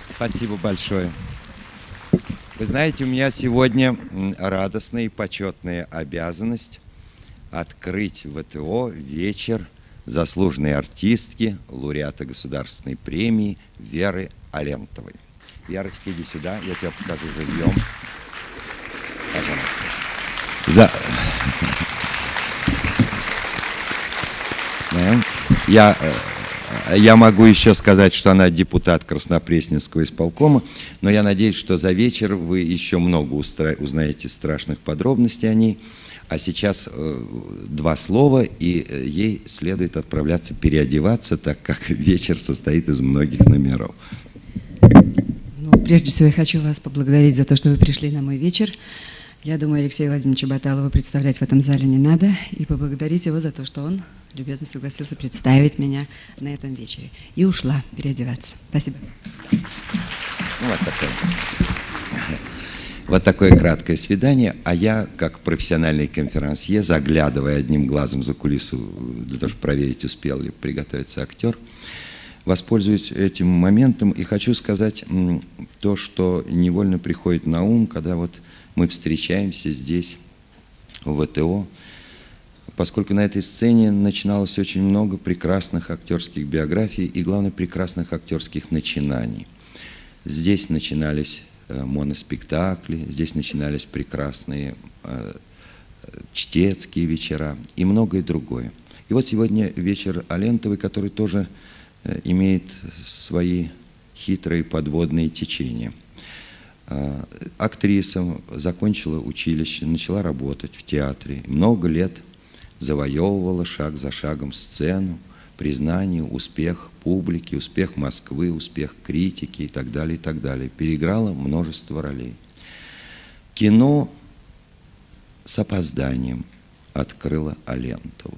Спасибо большое. Вы знаете, у меня сегодня радостная и почетная обязанность открыть в ВТО вечер заслуженной артистки, лауреата государственной премии Веры Алентовой. Верочка, иди сюда, я тебе покажу живьем. Пожалуйста. Я могу еще сказать, что она депутат Краснопресненского исполкома, но я надеюсь, что за вечер вы еще много узнаете страшных подробностей о ней. А сейчас два слова, и ей следует отправляться переодеваться, так как вечер состоит из многих номеров. Ну, прежде всего, я хочу вас поблагодарить за то, что вы пришли на мой вечер. Я думаю, Алексея Владимировича Баталова представлять в этом зале не надо. И поблагодарить его за то, что он любезно согласился представить меня на этом вечере. И ушла переодеваться. Спасибо. Вот такое краткое свидание. А я, как профессиональный конферансье, заглядывая одним глазом за кулису, для того, чтобы проверить, успел ли приготовиться актер, воспользуюсь этим моментом и хочу сказать то, что невольно приходит на ум, когда вот мы встречаемся здесь, в ВТО, поскольку на этой сцене начиналось очень много прекрасных актерских биографий и, главное, прекрасных актерских начинаний. Здесь начинались моноспектакли, здесь начинались прекрасные чтецкие вечера и многое другое. И вот сегодня вечер Алентовой, который тоже имеет свои хитрые подводные течения. Актриса, закончила училище, начала работать в театре, много лет завоевывала шаг за шагом сцену, признание, успех публики, успех Москвы, успех критики и так далее, и так далее. Переиграла множество ролей. Кино с опозданием открыло Алентову.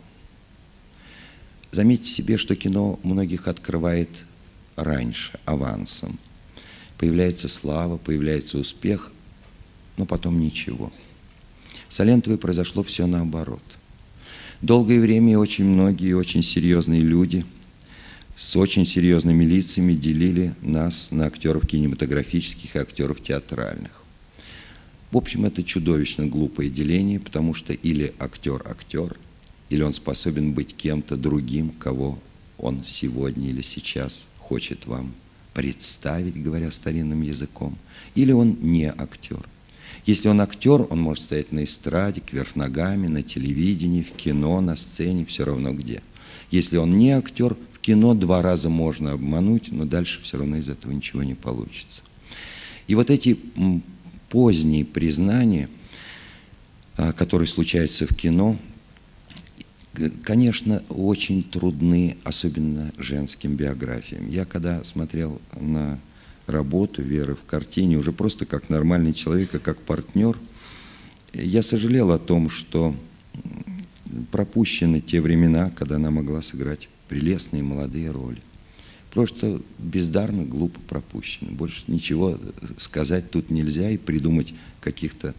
Заметьте себе, что кино многих открывает раньше, авансом. Появляется слава, появляется успех, но потом ничего. С Алентовой произошло все наоборот. Долгое время очень многие очень серьезные люди с очень серьезными лицами делили нас на актеров кинематографических и актеров театральных. В общем, это чудовищно глупое деление, потому что или актер актер, или он способен быть кем-то другим, кого он сегодня или сейчас хочет вам представить, говоря старинным языком, или он не актер. Если он актер, он может стоять на эстраде, кверх ногами, на телевидении, в кино, на сцене, все равно где. Если он не актер, в кино 2 раза можно обмануть, но дальше все равно из этого ничего не получится. И вот эти поздние признания, которые случаются в кино, конечно, очень трудны, особенно женским биографиям. Я когда смотрел на работу Веры в картине, уже просто как нормальный человек, как партнер, я сожалел о том, что пропущены те времена, когда она могла сыграть прелестные молодые роли. Просто бездарно, глупо пропущены. Больше ничего сказать тут нельзя и придумать каких-то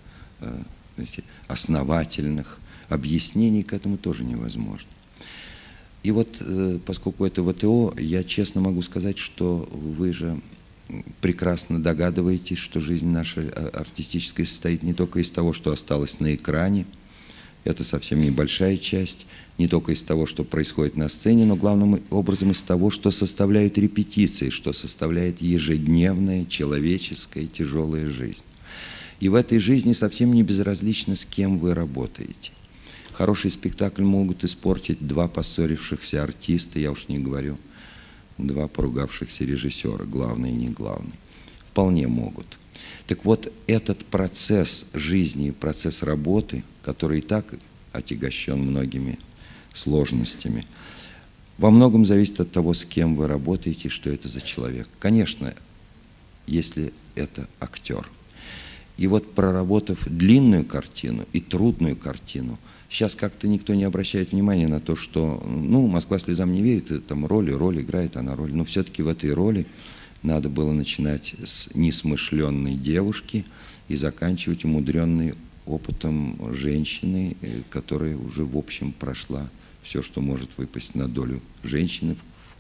основательных объяснений к этому тоже невозможно. И вот, поскольку это ВТО, я честно могу сказать, что вы же прекрасно догадываетесь, что жизнь наша артистическая состоит не только из того, что осталось на экране, это совсем небольшая часть, не только из того, что происходит на сцене, но главным образом из того, что составляют репетиции, что составляет ежедневная человеческая тяжелая жизнь. И в этой жизни совсем не безразлично, с кем вы работаете. Хороший спектакль могут испортить 2 поссорившихся артиста, я уж не говорю, 2 поругавшихся режиссера, главный и не главный. Вполне могут. Так вот, этот процесс жизни, процесс работы, который и так отягощен многими сложностями, во многом зависит от того, с кем вы работаете, что это за человек. Конечно, если это актер. И вот проработав длинную картину и трудную картину, сейчас как-то никто не обращает внимания на то, что, ну, «Москва слезам не верит», это там роль играет она роль, но все-таки в этой роли надо было начинать с несмышленной девушки и заканчивать умудренной опытом женщины, которая уже, в общем, прошла все, что может выпасть на долю женщины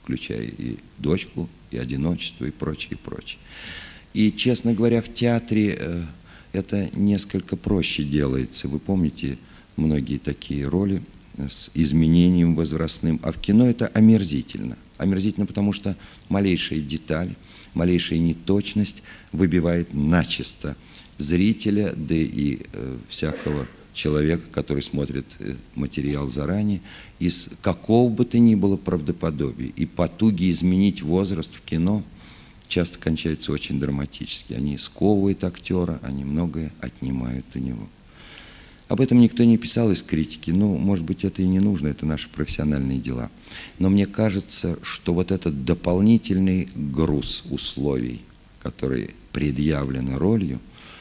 включая и дочку, и одиночество, и прочее, и прочее. И, честно говоря, в театре это несколько проще делается. Вы помните многие такие роли с изменением возрастным, а в кино это омерзительно. Омерзительно, потому что малейшая деталь, малейшая неточность выбивает начисто зрителя, да и всякого человека, который смотрит материал заранее, из какого бы то ни было правдоподобия. И потуги изменить возраст в кино часто кончаются очень драматически. Они сковывают актера, они многое отнимают у него. Об этом никто не писал из критики. Ну, может быть, это и не нужно, это наши профессиональные дела. Но мне кажется, что вот этот дополнительный груз условий, который предъявлен ролью,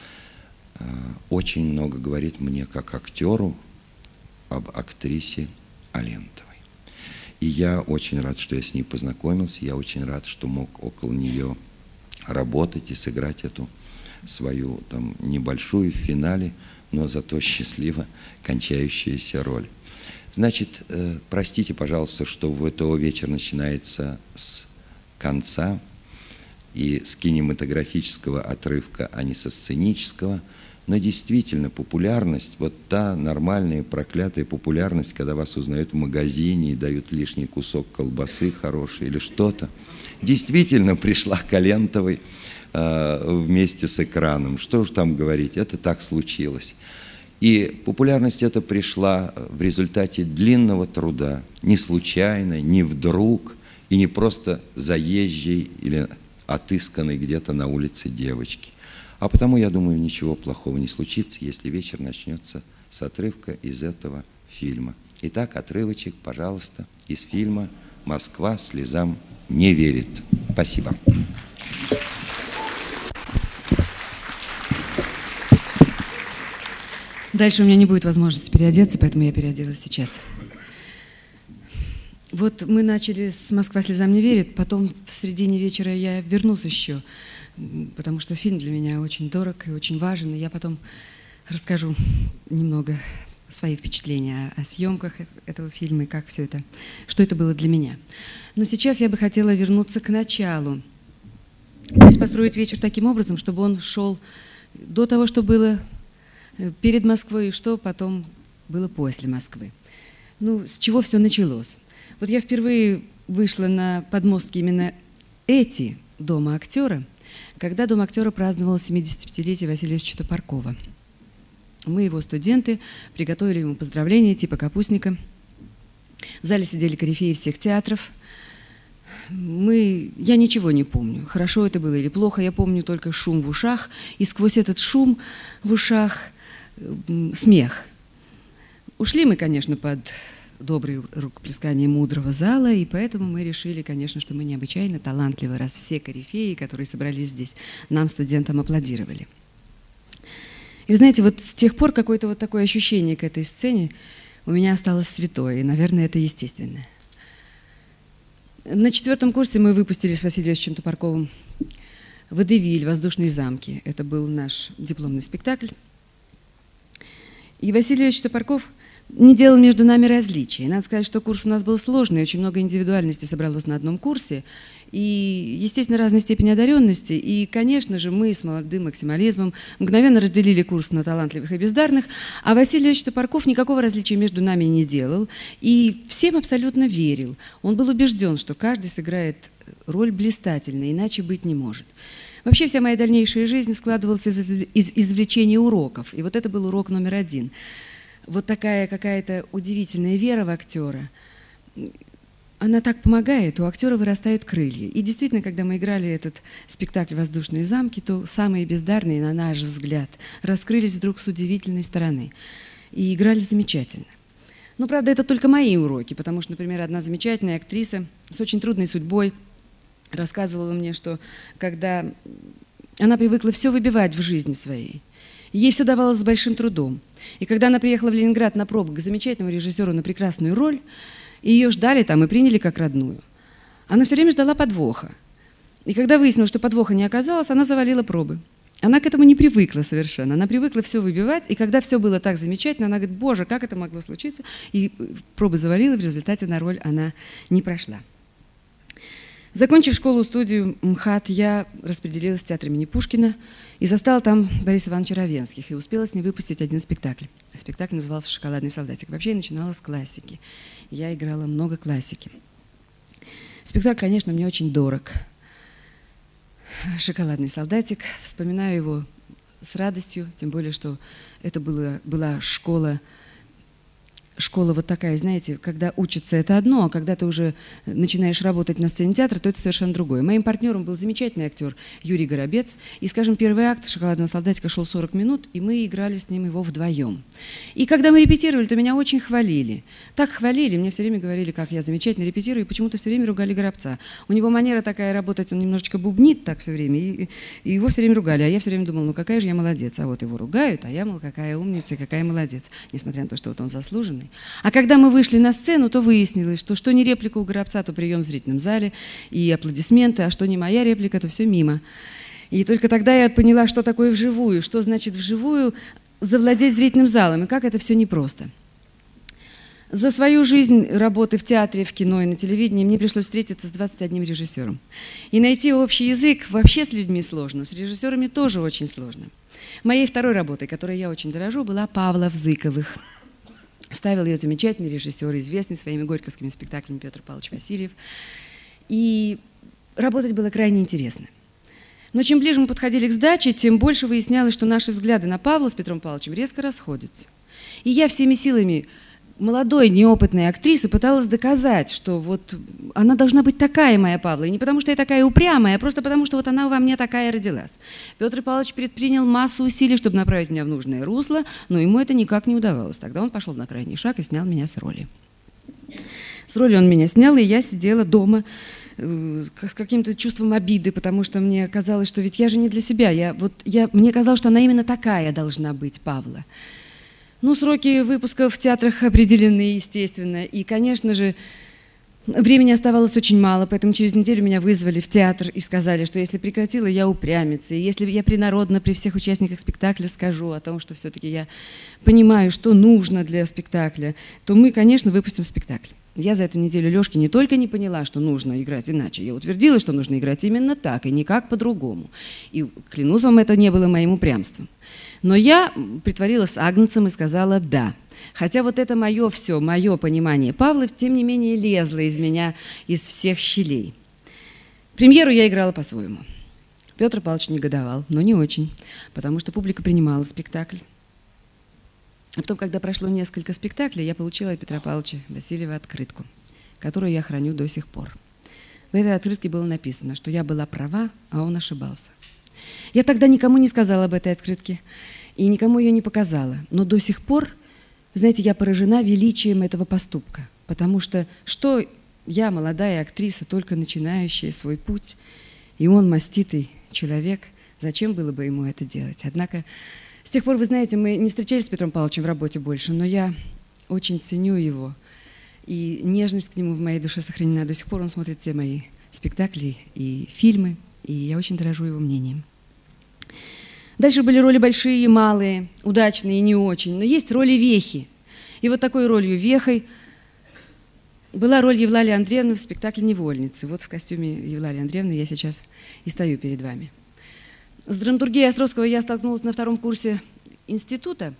очень много говорит мне как актеру об актрисе Алентовой. И я очень рад, что я с ней познакомился, я очень рад, что мог около нее работать и сыграть эту свою там небольшую в финале, но зато счастливо кончающуюся роль. Значит, простите, пожалуйста, что ВТО вечер начинается с конца и с кинематографического отрывка, а не со сценического. Но действительно, популярность, вот та нормальная, проклятая популярность, когда вас узнают в магазине и дают лишний кусок колбасы хороший или что-то, действительно пришла к Алентовой вместе с экраном. Что же там говорить, это так случилось. И популярность эта пришла в результате длинного труда, не случайно, не вдруг, и не просто заезжей или отысканной где-то на улице девочки. А потому, я думаю, ничего плохого не случится, если вечер начнется с отрывка из этого фильма. Итак, отрывочек, пожалуйста, из фильма «Москва слезам не верит». Спасибо. Дальше у меня не будет возможности переодеться, поэтому я переоделась сейчас. Вот мы начали с «Москва слезам не верит», потом в середине вечера я вернусь еще, потому что фильм для меня очень дорог и очень важен, и я потом расскажу немного свои впечатления о съемках этого фильма и как все это, что это было для меня. Но сейчас я бы хотела вернуться к началу, то есть построить вечер таким образом, чтобы он шел до того, что было перед Москвой и что потом было после Москвы. Ну, с чего все началось? Вот я впервые вышла на подмостки именно Дома актера, когда Дом актера праздновал 75-летие Василия Ильича Топоркова. Мы, его студенты, приготовили ему поздравления типа капустника. В зале сидели корифеи всех театров. Я ничего не помню, хорошо это было или плохо, я помню только шум в ушах, и сквозь этот шум в ушах смех. Ушли мы, конечно, под добрые рукоплескания мудрого зала, и поэтому мы решили, конечно, что мы необычайно талантливы, раз все корифеи, которые собрались здесь, нам, студентам, аплодировали. И вы знаете, вот с тех пор какое-то вот такое ощущение к этой сцене у меня осталось святое, и, наверное, это естественно. На 4-м курсе мы выпустили с Василием Ильичем Топорковым «Водевиль. Воздушные замки». Это был наш дипломный спектакль. И Василий Ильич Топорков не делал между нами различий. Надо сказать, что курс у нас был сложный, очень много индивидуальности собралось на одном курсе, и, естественно, разной степени одаренности. И, конечно же, мы с молодым максимализмом мгновенно разделили курс на талантливых и бездарных, а Василий Ильич Топорков никакого различия между нами не делал и всем абсолютно верил. Он был убежден, что каждый сыграет роль блистательно, иначе быть не может. Вообще вся моя дальнейшая жизнь складывалась из извлечения уроков, и вот это был урок номер 1. Вот такая какая-то удивительная вера в актера, она так помогает, у актера вырастают крылья. И действительно, когда мы играли этот спектакль «Воздушные замки», то самые бездарные, на наш взгляд, раскрылись вдруг с удивительной стороны и играли замечательно. Но, правда, это только мои уроки, потому что, например, одна замечательная актриса с очень трудной судьбой рассказывала мне, что когда она привыкла все выбивать в жизни своей, ей все давалось с большим трудом. И когда она приехала в Ленинград на пробу к замечательному режиссеру на прекрасную роль, и ее ждали там и приняли как родную, она все время ждала подвоха. И когда выяснилось, что подвоха не оказалось, она завалила пробы. Она к этому не привыкла совершенно. Она привыкла все выбивать, и когда все было так замечательно, она говорит: «Боже, как это могло случиться?» И пробы завалила, в результате на роль она не прошла. Закончив школу-студию МХАТ, я распределилась в театр имени Пушкина и застала там Бориса Ивановича Равенских и успела с ним выпустить один спектакль. Спектакль назывался «Шоколадный солдатик». Вообще я начинала с классики. Я играла много классики. Спектакль, конечно, мне очень дорог. «Шоколадный солдатик». Вспоминаю его с радостью, тем более, что это была школа вот такая, знаете, когда учатся это одно, а когда ты уже начинаешь работать на сцене театра, то это совершенно другое. Моим партнером был замечательный актер Юрий Горобец. И, скажем, первый акт «Шоколадного солдатика» шел 40 минут, и мы играли с ним его вдвоем. И когда мы репетировали, то меня очень хвалили. Так хвалили, мне все время говорили, как я замечательно репетирую, и почему-то все время ругали Горобца. У него манера такая работать, он немножечко бубнит так все время, и его все время ругали. А я все время думала, ну какая же я молодец. А вот его ругают, а я, мол, какая умница и какая молодец. Несмотря на то, что вот он заслуженный. А когда мы вышли на сцену, то выяснилось, что не реплика у Горобца, то прием в зрительном зале и аплодисменты, а что не моя реплика, то все мимо. И только тогда я поняла, что такое вживую, что значит вживую завладеть зрительным залом, и как это все непросто. За свою жизнь работы в театре, в кино и на телевидении мне пришлось встретиться с 21 режиссером. И найти общий язык вообще с людьми сложно, с режиссерами тоже очень сложно. Моей второй работой, которой я очень дорожу, была «Павла в Зыковых». Ставил ее замечательный режиссер, известный своими горьковскими спектаклями Петр Павлович Васильев. И работать было крайне интересно. Но чем ближе мы подходили к сдаче, тем больше выяснялось, что наши взгляды на Павла с Петром Павловичем резко расходятся. И я всеми силами молодой, неопытной актрисы пыталась доказать, что вот она должна быть такая, моя Павла, и не потому, что я такая упрямая, а просто потому, что вот она во мне такая родилась. Петр Павлович предпринял массу усилий, чтобы направить меня в нужное русло, но ему это никак не удавалось. Тогда он пошел на крайний шаг и снял меня с роли. С роли он меня снял, и я сидела дома с каким-то чувством обиды, потому что мне казалось, что ведь я же не для себя. Мне казалось, что она именно такая должна быть, Павла. Ну, сроки выпуска в театрах определены, естественно, и, конечно же, времени оставалось очень мало, поэтому через неделю меня вызвали в театр и сказали, что если прекратила, я упрямится, и если я принародно при всех участниках спектакля скажу о том, что все-таки я понимаю, что нужно для спектакля, то мы, конечно, выпустим спектакль. Я за эту неделю Лёшки не только не поняла, что нужно играть иначе, я утвердила, что нужно играть именно так и никак по-другому. И, клянусь вам, это не было моим упрямством. Но я притворилась агнцем и сказала «да». Хотя вот это мое все, мое понимание Павла, тем не менее, лезло из меня из всех щелей. Премьеру я играла по-своему. Петр Павлович негодовал, но не очень, потому что публика принимала спектакль. А потом, когда прошло несколько спектаклей, я получила от Петра Павловича Васильева открытку, которую я храню до сих пор. В этой открытке было написано, что я была права, а он ошибался. Я тогда никому не сказала об этой открытке и никому ее не показала. Но до сих пор, знаете, я поражена величием этого поступка. Потому что я, молодая актриса, только начинающая свой путь, и он, маститый человек, зачем было бы ему это делать? Однако с тех пор, вы знаете, мы не встречались с Петром Павловичем в работе больше, но я очень ценю его. И нежность к нему в моей душе сохранена. До сих пор он смотрит все мои спектакли и фильмы, и я очень дорожу его мнением. Дальше были роли большие и малые, удачные и не очень, но есть роли вехи. И вот такой ролью вехой была роль Евлалии Андреевны в спектакле «Невольницы». Вот в костюме Евлалии Андреевны я сейчас и стою перед вами. С драматургией Островского я столкнулась на втором курсе института.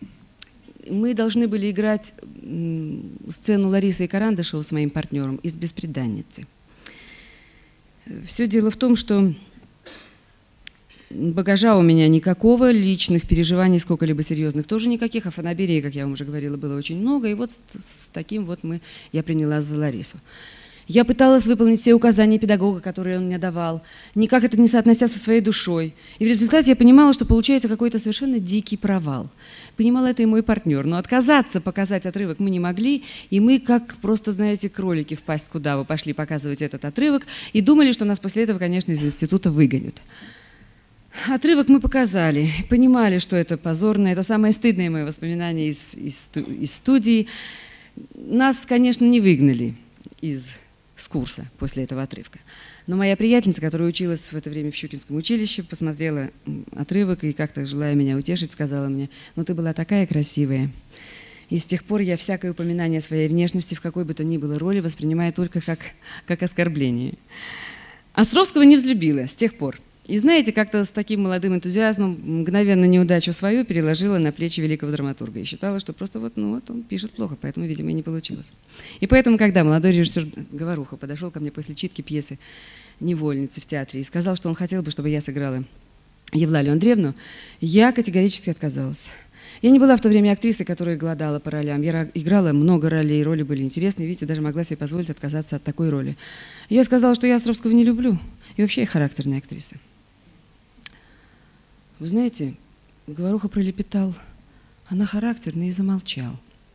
Мы должны были играть сцену Ларисы и Карандышева с моим партнером из «Бесприданницы». Все дело в том, что багажа у меня никакого, личных переживаний сколько-либо серьезных тоже никаких, а фанаберии, как я вам уже говорила, было очень много, и вот с таким вот я принялась за Ларису. Я пыталась выполнить все указания педагога, которые он мне давал, никак это не соотнося со своей душой. И в результате я понимала, что получается какой-то совершенно дикий провал. Понимал это и мой партнер, но отказаться показать отрывок мы не могли, и мы, как просто, знаете, кролики в пасть кудаву, пошли показывать этот отрывок и думали, что нас после этого, конечно, из института выгонят. Отрывок мы показали, понимали, что это позорно, это самое стыдное мое воспоминание из студии. Нас, конечно, не выгнали с курса после этого отрывка. Но моя приятельница, которая училась в это время в Щукинском училище, посмотрела отрывок и как-то, желая меня утешить, сказала мне: «Ну ты была такая красивая». И с тех пор я всякое упоминание своей внешности в какой бы то ни было роли воспринимаю только как оскорбление. Островского не взлюбила с тех пор. И знаете, как-то с таким молодым энтузиазмом мгновенно неудачу свою переложила на плечи великого драматурга. И считала, что просто он пишет плохо, поэтому, видимо, и не получилось. И поэтому, когда молодой режиссер Говоруха подошел ко мне после читки пьесы «Невольницы» в театре и сказал, что он хотел бы, чтобы я сыграла Евлалию Андреевну, я категорически отказалась. Я не была в то время актрисой, которая голодала по ролям. Я играла много ролей, роли были интересные. Видите, даже могла себе позволить отказаться от такой роли. Я сказала, что я Островского не люблю. И вообще я характерная актриса. Вы знаете, Говоруха пролепетал, она характерная, и замолчал.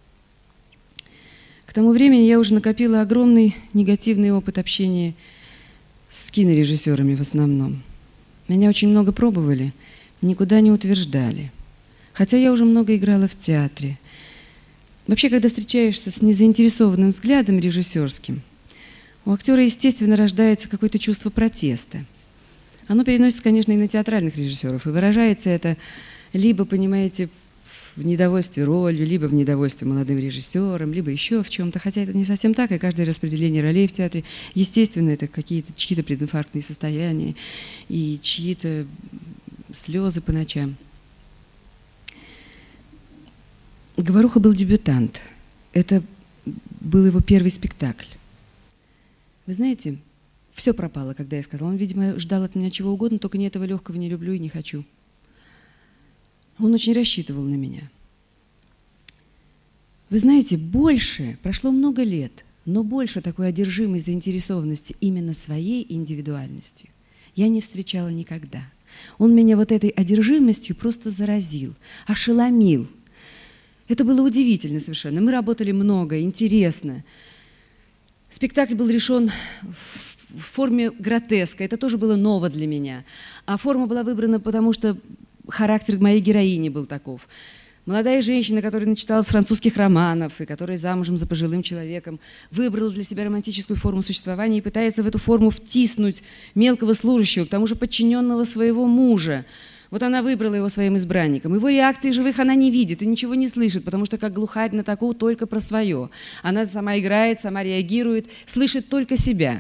К тому времени я уже накопила огромный негативный опыт общения с кинорежиссерами в основном. Меня очень много пробовали, никуда не утверждали. Хотя я уже много играла в театре. Вообще, когда встречаешься с незаинтересованным взглядом режиссерским, у актера, естественно, рождается какое-то чувство протеста. Оно переносится, конечно, и на театральных режиссеров, и выражается это либо, понимаете, в недовольстве ролью, либо в недовольстве молодым режиссером, либо еще в чем-то, хотя это не совсем так, и каждое распределение ролей в театре, естественно, это какие-то чьи-то прединфарктные состояния и чьи-то слезы по ночам. Говоруха был дебютант. Это был его первый спектакль. Вы знаете, все пропало, когда я сказала. Он, видимо, ждал от меня чего угодно, только не этого легкого не люблю и не хочу. Он очень рассчитывал на меня. Вы знаете, прошло много лет, но больше такой одержимой заинтересованности именно своей индивидуальностью я не встречала никогда. Он меня вот этой одержимостью просто заразил, ошеломил. Это было удивительно совершенно. Мы работали много, интересно. Спектакль был решен в форме гротеска. Это тоже было ново для меня. А форма была выбрана, потому что характер моей героини был таков. Молодая женщина, которая начиталась французских романов и которая замужем за пожилым человеком, выбрала для себя романтическую форму существования и пытается в эту форму втиснуть мелкого служащего, к тому же подчиненного своего мужа. Вот она выбрала его своим избранником. Его реакции живых она не видит и ничего не слышит, потому что как глухарь на таку только про свое. Она сама играет, сама реагирует, слышит только себя.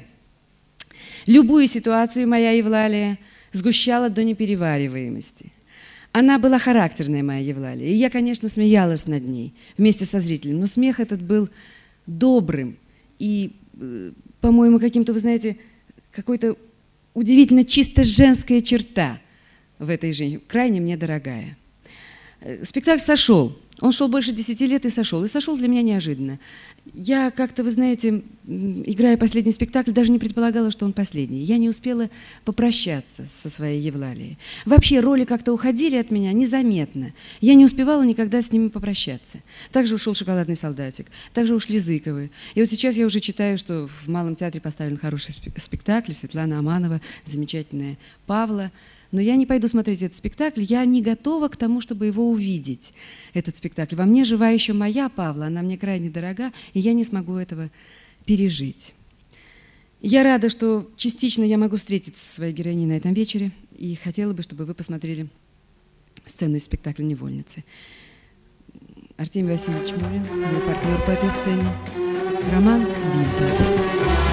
Любую ситуацию моя Евлалия сгущала до неперевариваемости. Она была характерная, моя Евлалия, и я, конечно, смеялась над ней вместе со зрителем, но смех этот был добрым и, по-моему, каким-то, вы знаете, какой-то удивительно чисто женская черта в этой женщине, крайне мне дорогая. Спектакль сошел. Он шел больше 10 лет и сошел. И сошел для меня неожиданно. Я как-то, вы знаете, играя последний спектакль, даже не предполагала, что он последний. Я не успела попрощаться со своей Евлалией. Вообще роли как-то уходили от меня незаметно. Я не успевала никогда с ними попрощаться. Также ушел «Шоколадный солдатик», также ушли Зыковы. И вот сейчас я уже читаю, что в Малом театре поставлен хороший спектакль, Светлана Аманова, замечательная, Павла. Но я не пойду смотреть этот спектакль, я не готова к тому, чтобы его увидеть, этот спектакль. Во мне жива еще моя Павла, она мне крайне дорога, и я не смогу этого пережить. Я рада, что частично я могу встретиться со своей героиней на этом вечере, и хотела бы, чтобы вы посмотрели сцену из спектакля «Невольницы». Артемий Васильевич Мурин, мой партнер по этой сцене, Роман Вильдер.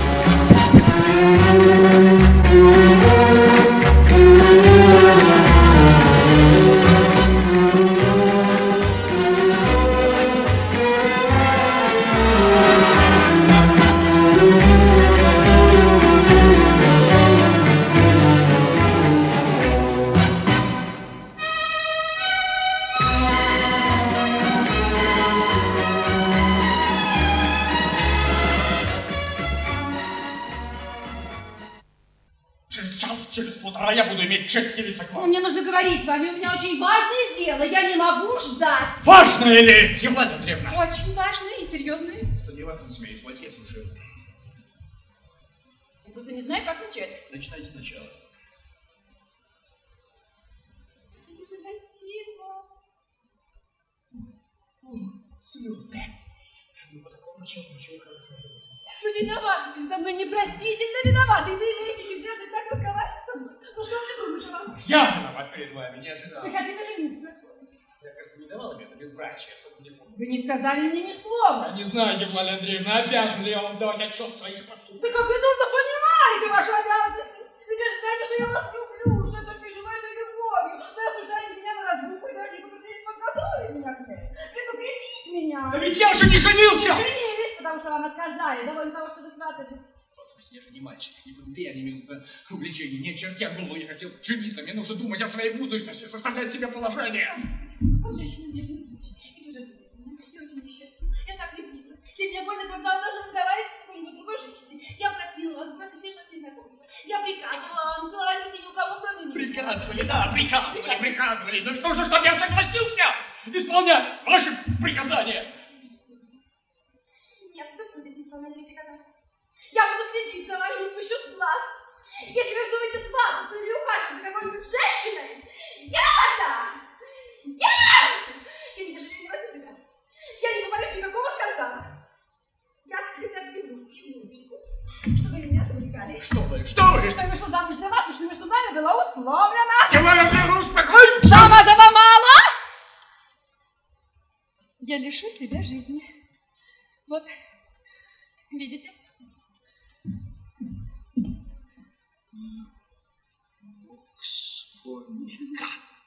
Через полтора я буду иметь честь явиться к вам. Мне нужно говорить с вами, у меня очень важное дело, я не могу ждать. Важное ли, Евлалия Андреевна? Очень важное и серьезное. Сомневаться не смею, вот я слушаю. Я просто не знаю, как начать. Начинайте сначала. Слезы. Ну, по такому началу ничего хорошего. Вы виноваты передо мной, непростительно виноваты. И вы имеете всегда так разговаривать со мной. Ну что вы думаете, вам? Я виноват перед вами, не ожидал. Вы хотите жениться? Я кажется, не давала мне это безбрачие, сколько мне помню. Вы не сказали мне ни слова. Я не знаю, Евлалия Андреевна, обязан ли я вам давать отчет в своих поступках? Да как вы только понимаете вашу обязанность? Вы же знаете, что я вас люблю, что это переживаю этой любовью. Вы осуждаете меня на разлуку и даже не подготовили меня к этому. Предупредите меня. Да ведь я же не женился! Вы женились, потому что вам отказали. Довольно того, что вы сватались. Послушайте, я же не мальчик, не буду я не минутно увлечений. Нет, чертя голову, я хотел жениться. Мне нужно думать о своей будущности, составлять себе положение. Вот женщина мне не будет. И уже я очень несчастна. Я так не буду. Я не больно, когда он даже разговаривает с какой-нибудь другой женщиной. Я просила вас, вас все шли знакомства. Я приказывала вам, целовать ни у кого, кроме меня. Приказывали, да, приказывали. Но ведь нужно, чтобы я согласился исполнять ваши приказания. Нет, вы будете исполнять мои приказания. Я буду следить за вами, не спущу с глаз. Если вы думаете свататься или ухаживать за какой-нибудь женщиной, я тогда! Я не пожалею вас из себя. Я не побоюсь никакого скандала. Я скрыто введу Витьку, чтобы меня завлекали. Что вы? Что я вышла замуж для вас, и что между нами было условлено. Евлалия Андреевна, успокойтесь! Вам этого мало? Я лишу себя жизни. Вот, видите? Соника.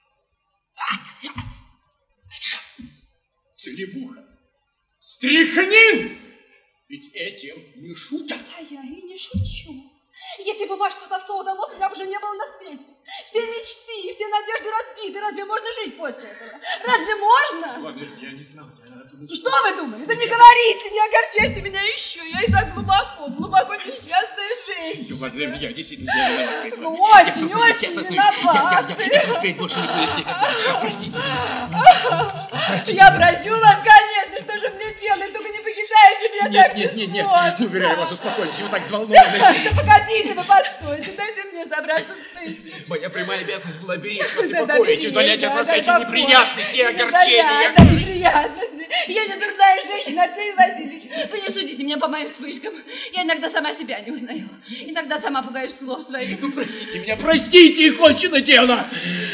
Целебуха. Стряхнин! Ведь этим не шутят. А я и не шучу. Если бы ваше сватовство удалось, меня бы уже не было на свете. Все мечты, все надежды разбиты. Разве можно жить после этого? Разве можно? Ладно, я не знаю. Что вы думали? Да не говорите, не огорчайте меня еще. Я и так глубоко несчастная женщина. Ладно, я действительно не виноват. Ну, очень виноват. Я впредь больше не будет никогда. Простите. Простите. Я прощу вас, конечно. Что же мне делать? Только не покидайте меня так Нет. Уверяю вас, успокойтесь. Вы так взволнованы. Да погодите, вы постойте. Дайте мне собраться с мыслью. Моя прямая обязанность была беречь вас и покоить, удалять от вас эти неприятности и огорчения. Да, неприятности. Я не дурная женщина, Арсений Васильевич. Вы не судите меня по моим вспышкам. Я иногда сама себя не узнаю. Иногда сама пугаюсь слов своих. Ну, простите меня, простите, и кончено дело.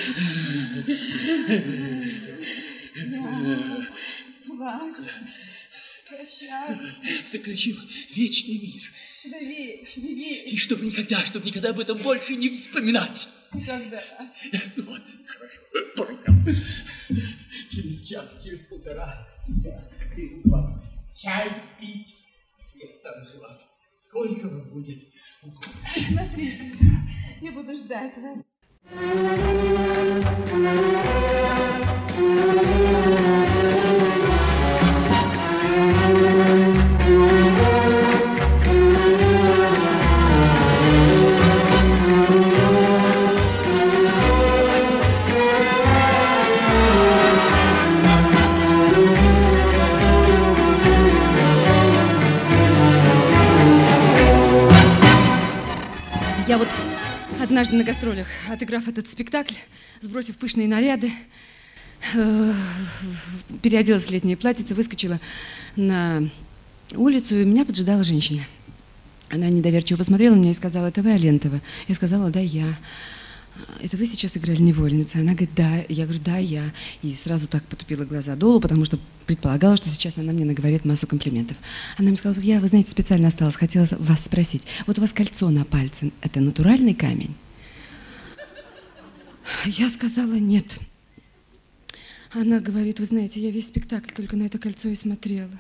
Вас прощаю. Заключил вечный мир. Да вечный. И чтобы никогда об этом больше не вспоминать. Никогда. Вот, хорошо, только. Через час, через полтора я приду к вам чай пить. Я останусь у вас. Сколько вы будет угодно. Смотрите же, я буду ждать вас. Я вот однажды на гастролях, отыграв этот спектакль, сбросив пышные наряды, переоделась в летнее платьице, выскочила на улицу, и меня поджидала женщина. Она недоверчиво посмотрела на меня и сказала: «Это вы, Алентова?» Я сказала: «Да, я». «Это вы сейчас играли невольницу?» Она говорит: «Да». Я говорю: «Да, я». И сразу так потупила глаза долу, потому что предполагала, что сейчас она мне наговорит массу комплиментов. Она мне сказала: «Вот я, вы знаете, специально осталась, хотела вас спросить. Вот у вас кольцо на пальце, это натуральный камень?» Я сказала: «Нет». Она говорит: «Вы знаете, я весь спектакль только на это кольцо и смотрела.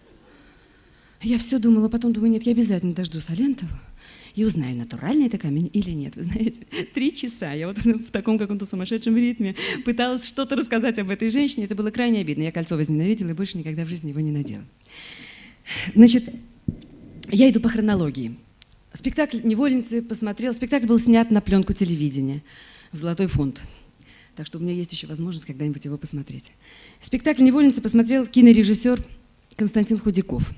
Я все думала, потом думаю: нет, я обязательно дождусь Алентова и узнаю, натуральный это камень или нет». Вы знаете, 3 часа я вот в таком каком-то сумасшедшем ритме пыталась что-то рассказать об этой женщине. Это было крайне обидно. Я кольцо возненавидела и больше никогда в жизни его не надела. Значит, я иду по хронологии. Спектакль «Невольницы» посмотрел. Спектакль был снят на пленку телевидения в «Золотой фонд». Так что у меня есть еще возможность когда-нибудь его посмотреть. Спектакль «Невольницы» посмотрел кинорежиссер Константин Худяков.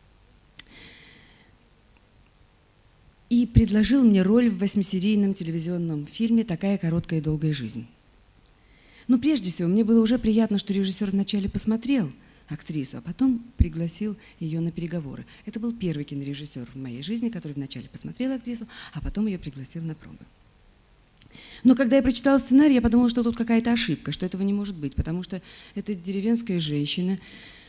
И предложил мне роль в 8-серийном телевизионном фильме «Такая короткая и долгая жизнь». Но прежде всего мне было уже приятно, что режиссер вначале посмотрел актрису, а потом пригласил ее на переговоры. Это был первый кинорежиссер в моей жизни, который вначале посмотрел актрису, а потом ее пригласил на пробы. Но когда я прочитала сценарий, я подумала, что тут какая-то ошибка, что этого не может быть, потому что это деревенская женщина.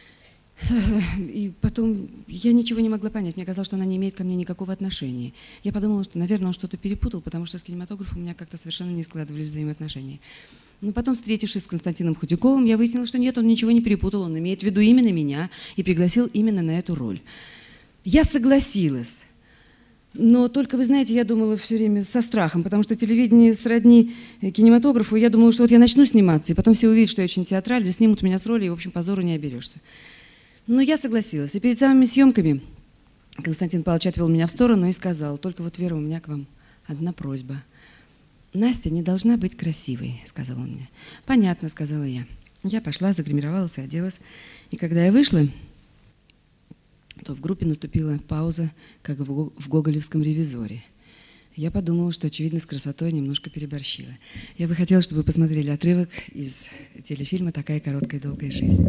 И потом я ничего не могла понять. Мне казалось, что она не имеет ко мне никакого отношения. Я подумала, что, наверное, он что-то перепутал, потому что с кинематографом у меня как-то совершенно не складывались взаимоотношения. Но потом, встретившись с Константином Худяковым, я выяснила, что нет, он ничего не перепутал, он имеет в виду именно меня и пригласил именно на эту роль. Я согласилась. Но только, вы знаете, я думала все время со страхом, потому что телевидение сродни кинематографу, и я думала, что вот я начну сниматься, и потом все увидят, что я очень театральная, снимут меня с роли, и, в общем, позору не оберешься. Но я согласилась. И перед самыми съемками Константин Павлович отвел меня в сторону и сказал: только вот, Вера, у меня к вам одна просьба. Настя не должна быть красивой, сказал он мне. Понятно, сказала я. Я пошла, загримировалась и оделась. И когда я вышла, то в группе наступила пауза, как в гоголевском «Ревизоре». Я подумала, что, очевидно, с красотой немножко переборщила. Я бы хотела, чтобы вы посмотрели отрывок из телефильма «Такая короткая долгая жизнь».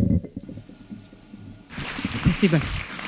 Спасибо.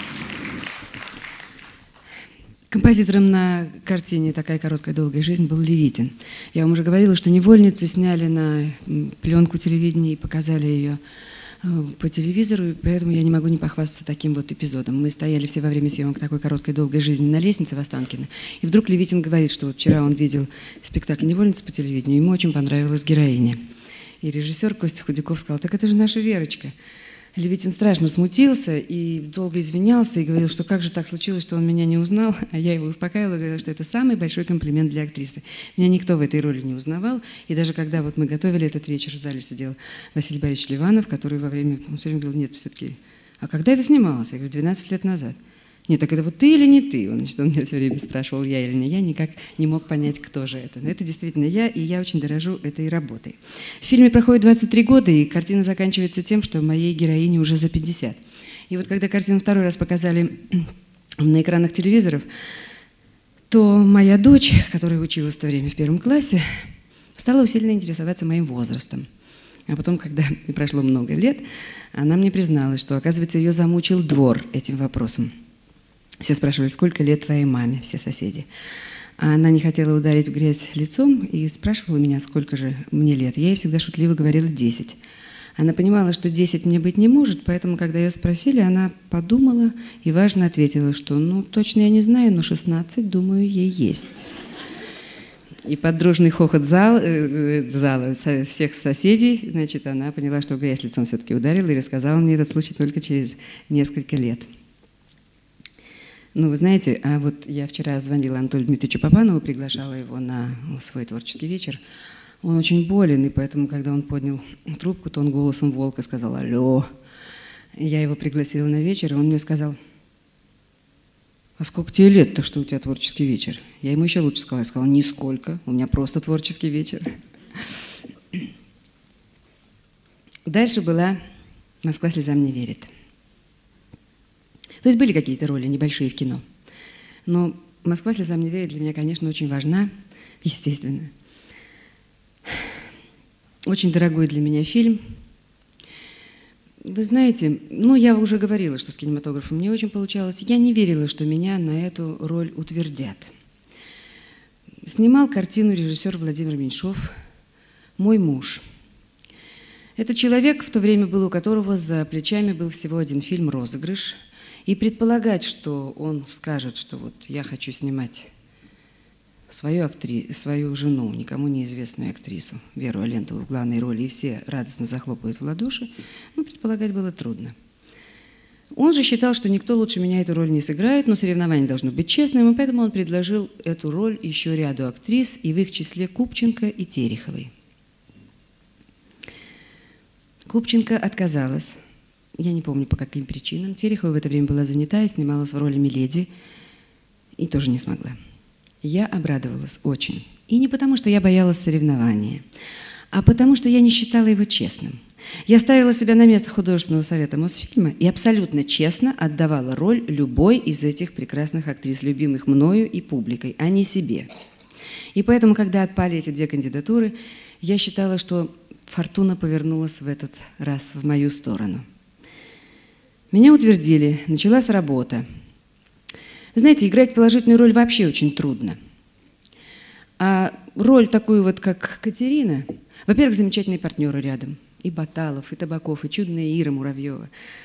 Композитором на картине «Такая короткая долгая жизнь» был Левитин. Я вам уже говорила, что «Невольницы» сняли на пленку телевидения и показали ее по телевизору, поэтому я не могу не похвастаться таким вот эпизодом. Мы стояли все во время съемок «Такой короткой долгой жизни» на лестнице в Останкино, и вдруг Левитин говорит, что вот вчера он видел спектакль «Невольницы» по телевидению, ему очень понравилась героиня. И режиссер Костя Худяков сказал: так это же наша Верочка. Левитин страшно смутился и долго извинялся и говорил, что как же так случилось, что он меня не узнал, а я его успокаивала и говорила, что это самый большой комплимент для актрисы. Меня никто в этой роли не узнавал, и даже когда вот мы готовили этот вечер, в зале сидел Василий Борисович Ливанов, который во время, он все время говорил: нет, все-таки, а когда это снималось? Я говорю: 12 лет назад. Нет, так это вот ты или не ты? Он меня все время спрашивал, я или не я, никак не мог понять, кто же это. Но это действительно я, и я очень дорожу этой работой. В фильме проходит 23 года, и картина заканчивается тем, что моей героине уже за 50. И вот когда картину второй раз показали на экранах телевизоров, то моя дочь, которая училась в то время в 1 классе, стала усиленно интересоваться моим возрастом. А потом, когда прошло много лет, она мне призналась, что, оказывается, ее замучил двор этим вопросом. Все спрашивали: сколько лет твоей маме, все соседи. А она не хотела ударить в грязь лицом и спрашивала меня, сколько же мне лет. Я ей всегда шутливо говорила 10. Она понимала, что 10 мне быть не может, поэтому, когда ее спросили, она подумала и важно ответила, что ну точно я не знаю, но 16, думаю, ей есть. И под дружный хохот зала всех соседей, значит, она поняла, что в грязь лицом все-таки ударила, и рассказала мне этот случай только через несколько лет. Ну, вы знаете, а вот я вчера звонила Анатолию Дмитриевичу Папанову, приглашала его на свой творческий вечер. Он очень болен, и поэтому, когда он поднял трубку, то он голосом волка сказал: алло. Я его пригласила на вечер, и он мне сказал: а сколько тебе лет-то, что у тебя творческий вечер? Я ему еще лучше сказала. Я сказала: нисколько, у меня просто творческий вечер. Дальше была «Москва слезам не верит». То есть были какие-то роли небольшие в кино. Но «Москва слезам не верит» для меня, конечно, очень важна, естественно. Очень дорогой для меня фильм. Вы знаете, ну, я уже говорила, что с кинематографом не очень получалось. Я не верила, что меня на эту роль утвердят. Снимал картину режиссер Владимир Меньшов, мой муж. Это человек, в то время был, у которого за плечами был всего один фильм «Розыгрыш». И предполагать, что он скажет, что вот я хочу снимать свою жену, никому неизвестную актрису, Веру Алентову в главной роли, и все радостно захлопают в ладоши, ну, предполагать было трудно. Он же считал, что никто лучше меня эту роль не сыграет, но соревнование должно быть честным, и поэтому он предложил эту роль еще ряду актрис, и в их числе Купченко и Тереховой. Купченко отказалась. Я не помню, по каким причинам. Терехова в это время была занята и снималась в роли Миледи, и тоже не смогла. Я обрадовалась очень. И не потому, что я боялась соревнования, а потому, что я не считала его честным. Я ставила себя на место художественного совета Мосфильма и абсолютно честно отдавала роль любой из этих прекрасных актрис, любимых мною и публикой, а не себе. И поэтому, когда отпали эти две кандидатуры, я считала, что фортуна повернулась в этот раз в мою сторону. Меня утвердили, началась работа. Вы знаете, играть положительную роль вообще очень трудно. А роль такую вот, как Катерина, во-первых, замечательные партнеры рядом. И Баталов, и Табаков, и чудная Ира Муравьева.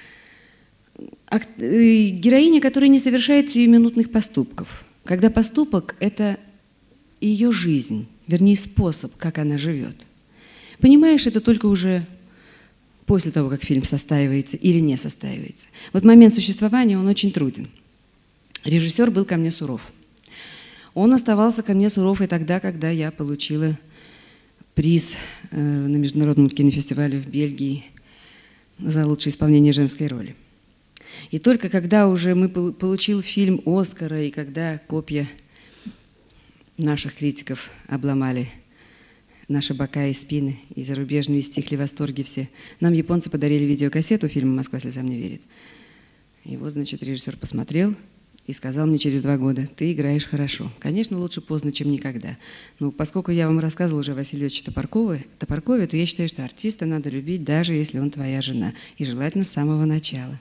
Героиня, которая не совершает сиюминутных поступков. Когда поступок – это ее жизнь, вернее, способ, как она живет. Понимаешь, это только уже после того, как фильм состаивается или не состаивается. Вот момент существования, он очень труден. Режиссер был ко мне суров. Он оставался ко мне суров и тогда, когда я получила приз на Международном кинофестивале в Бельгии за лучшее исполнение женской роли. И только когда уже мы получил фильм «Оскара», и когда копья наших критиков обломали наши бока и спины, и зарубежные стихли в восторге все, нам японцы подарили видеокассету фильма «Москва слезам не верит». И вот, значит, режиссер посмотрел и сказал мне через 2 года: ты играешь хорошо. Конечно, лучше поздно, чем никогда. Но поскольку я вам рассказывала уже о Василии Ильиче Топоркове, то я считаю, что артиста надо любить, даже если он твоя жена. И желательно с самого начала.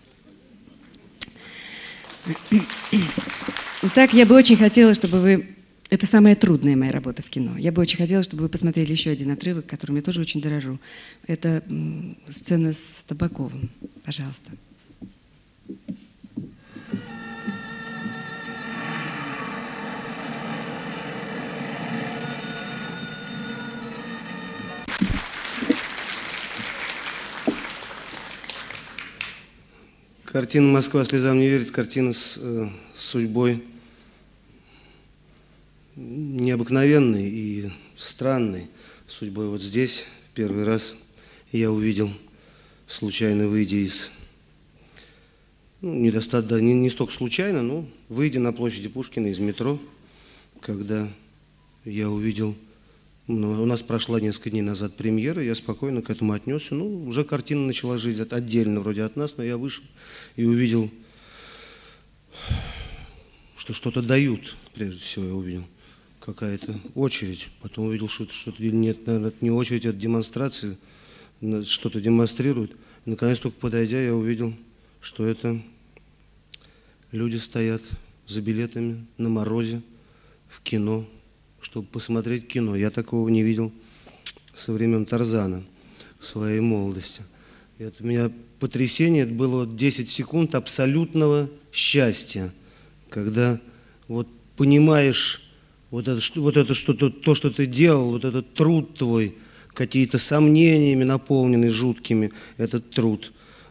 Итак, я бы очень хотела, чтобы вы... Это самая трудная моя работа в кино. Я бы очень хотела, чтобы вы посмотрели еще один отрывок, которым я тоже очень дорожу. Это сцена с Табаковым. Пожалуйста. Картина «Москва слезам не верит», картина с судьбой необыкновенной и странной судьбой. Вот здесь первый раз я увидел, случайно выйдя из, не столько случайно, но выйдя на площади Пушкина из метро, когда я увидел, у нас прошла несколько дней назад премьера, я спокойно к этому отнесся. Уже картина начала жить отдельно вроде от нас, но я вышел и увидел, что что-то дают, прежде всего я увидел. Какая-то очередь, потом увидел, что что-то нет, наверное, это не очередь, это демонстрация, что-то демонстрируют. И, наконец, только подойдя, я увидел, что это люди стоят за билетами на морозе в кино, чтобы посмотреть кино. Я такого не видел со времен Тарзана в своей молодости. И это у меня потрясение, это было 10 секунд абсолютного счастья, когда вот понимаешь, то, что ты делал, вот этот труд твой, какие-то сомнениями наполненный, жуткими, этот труд,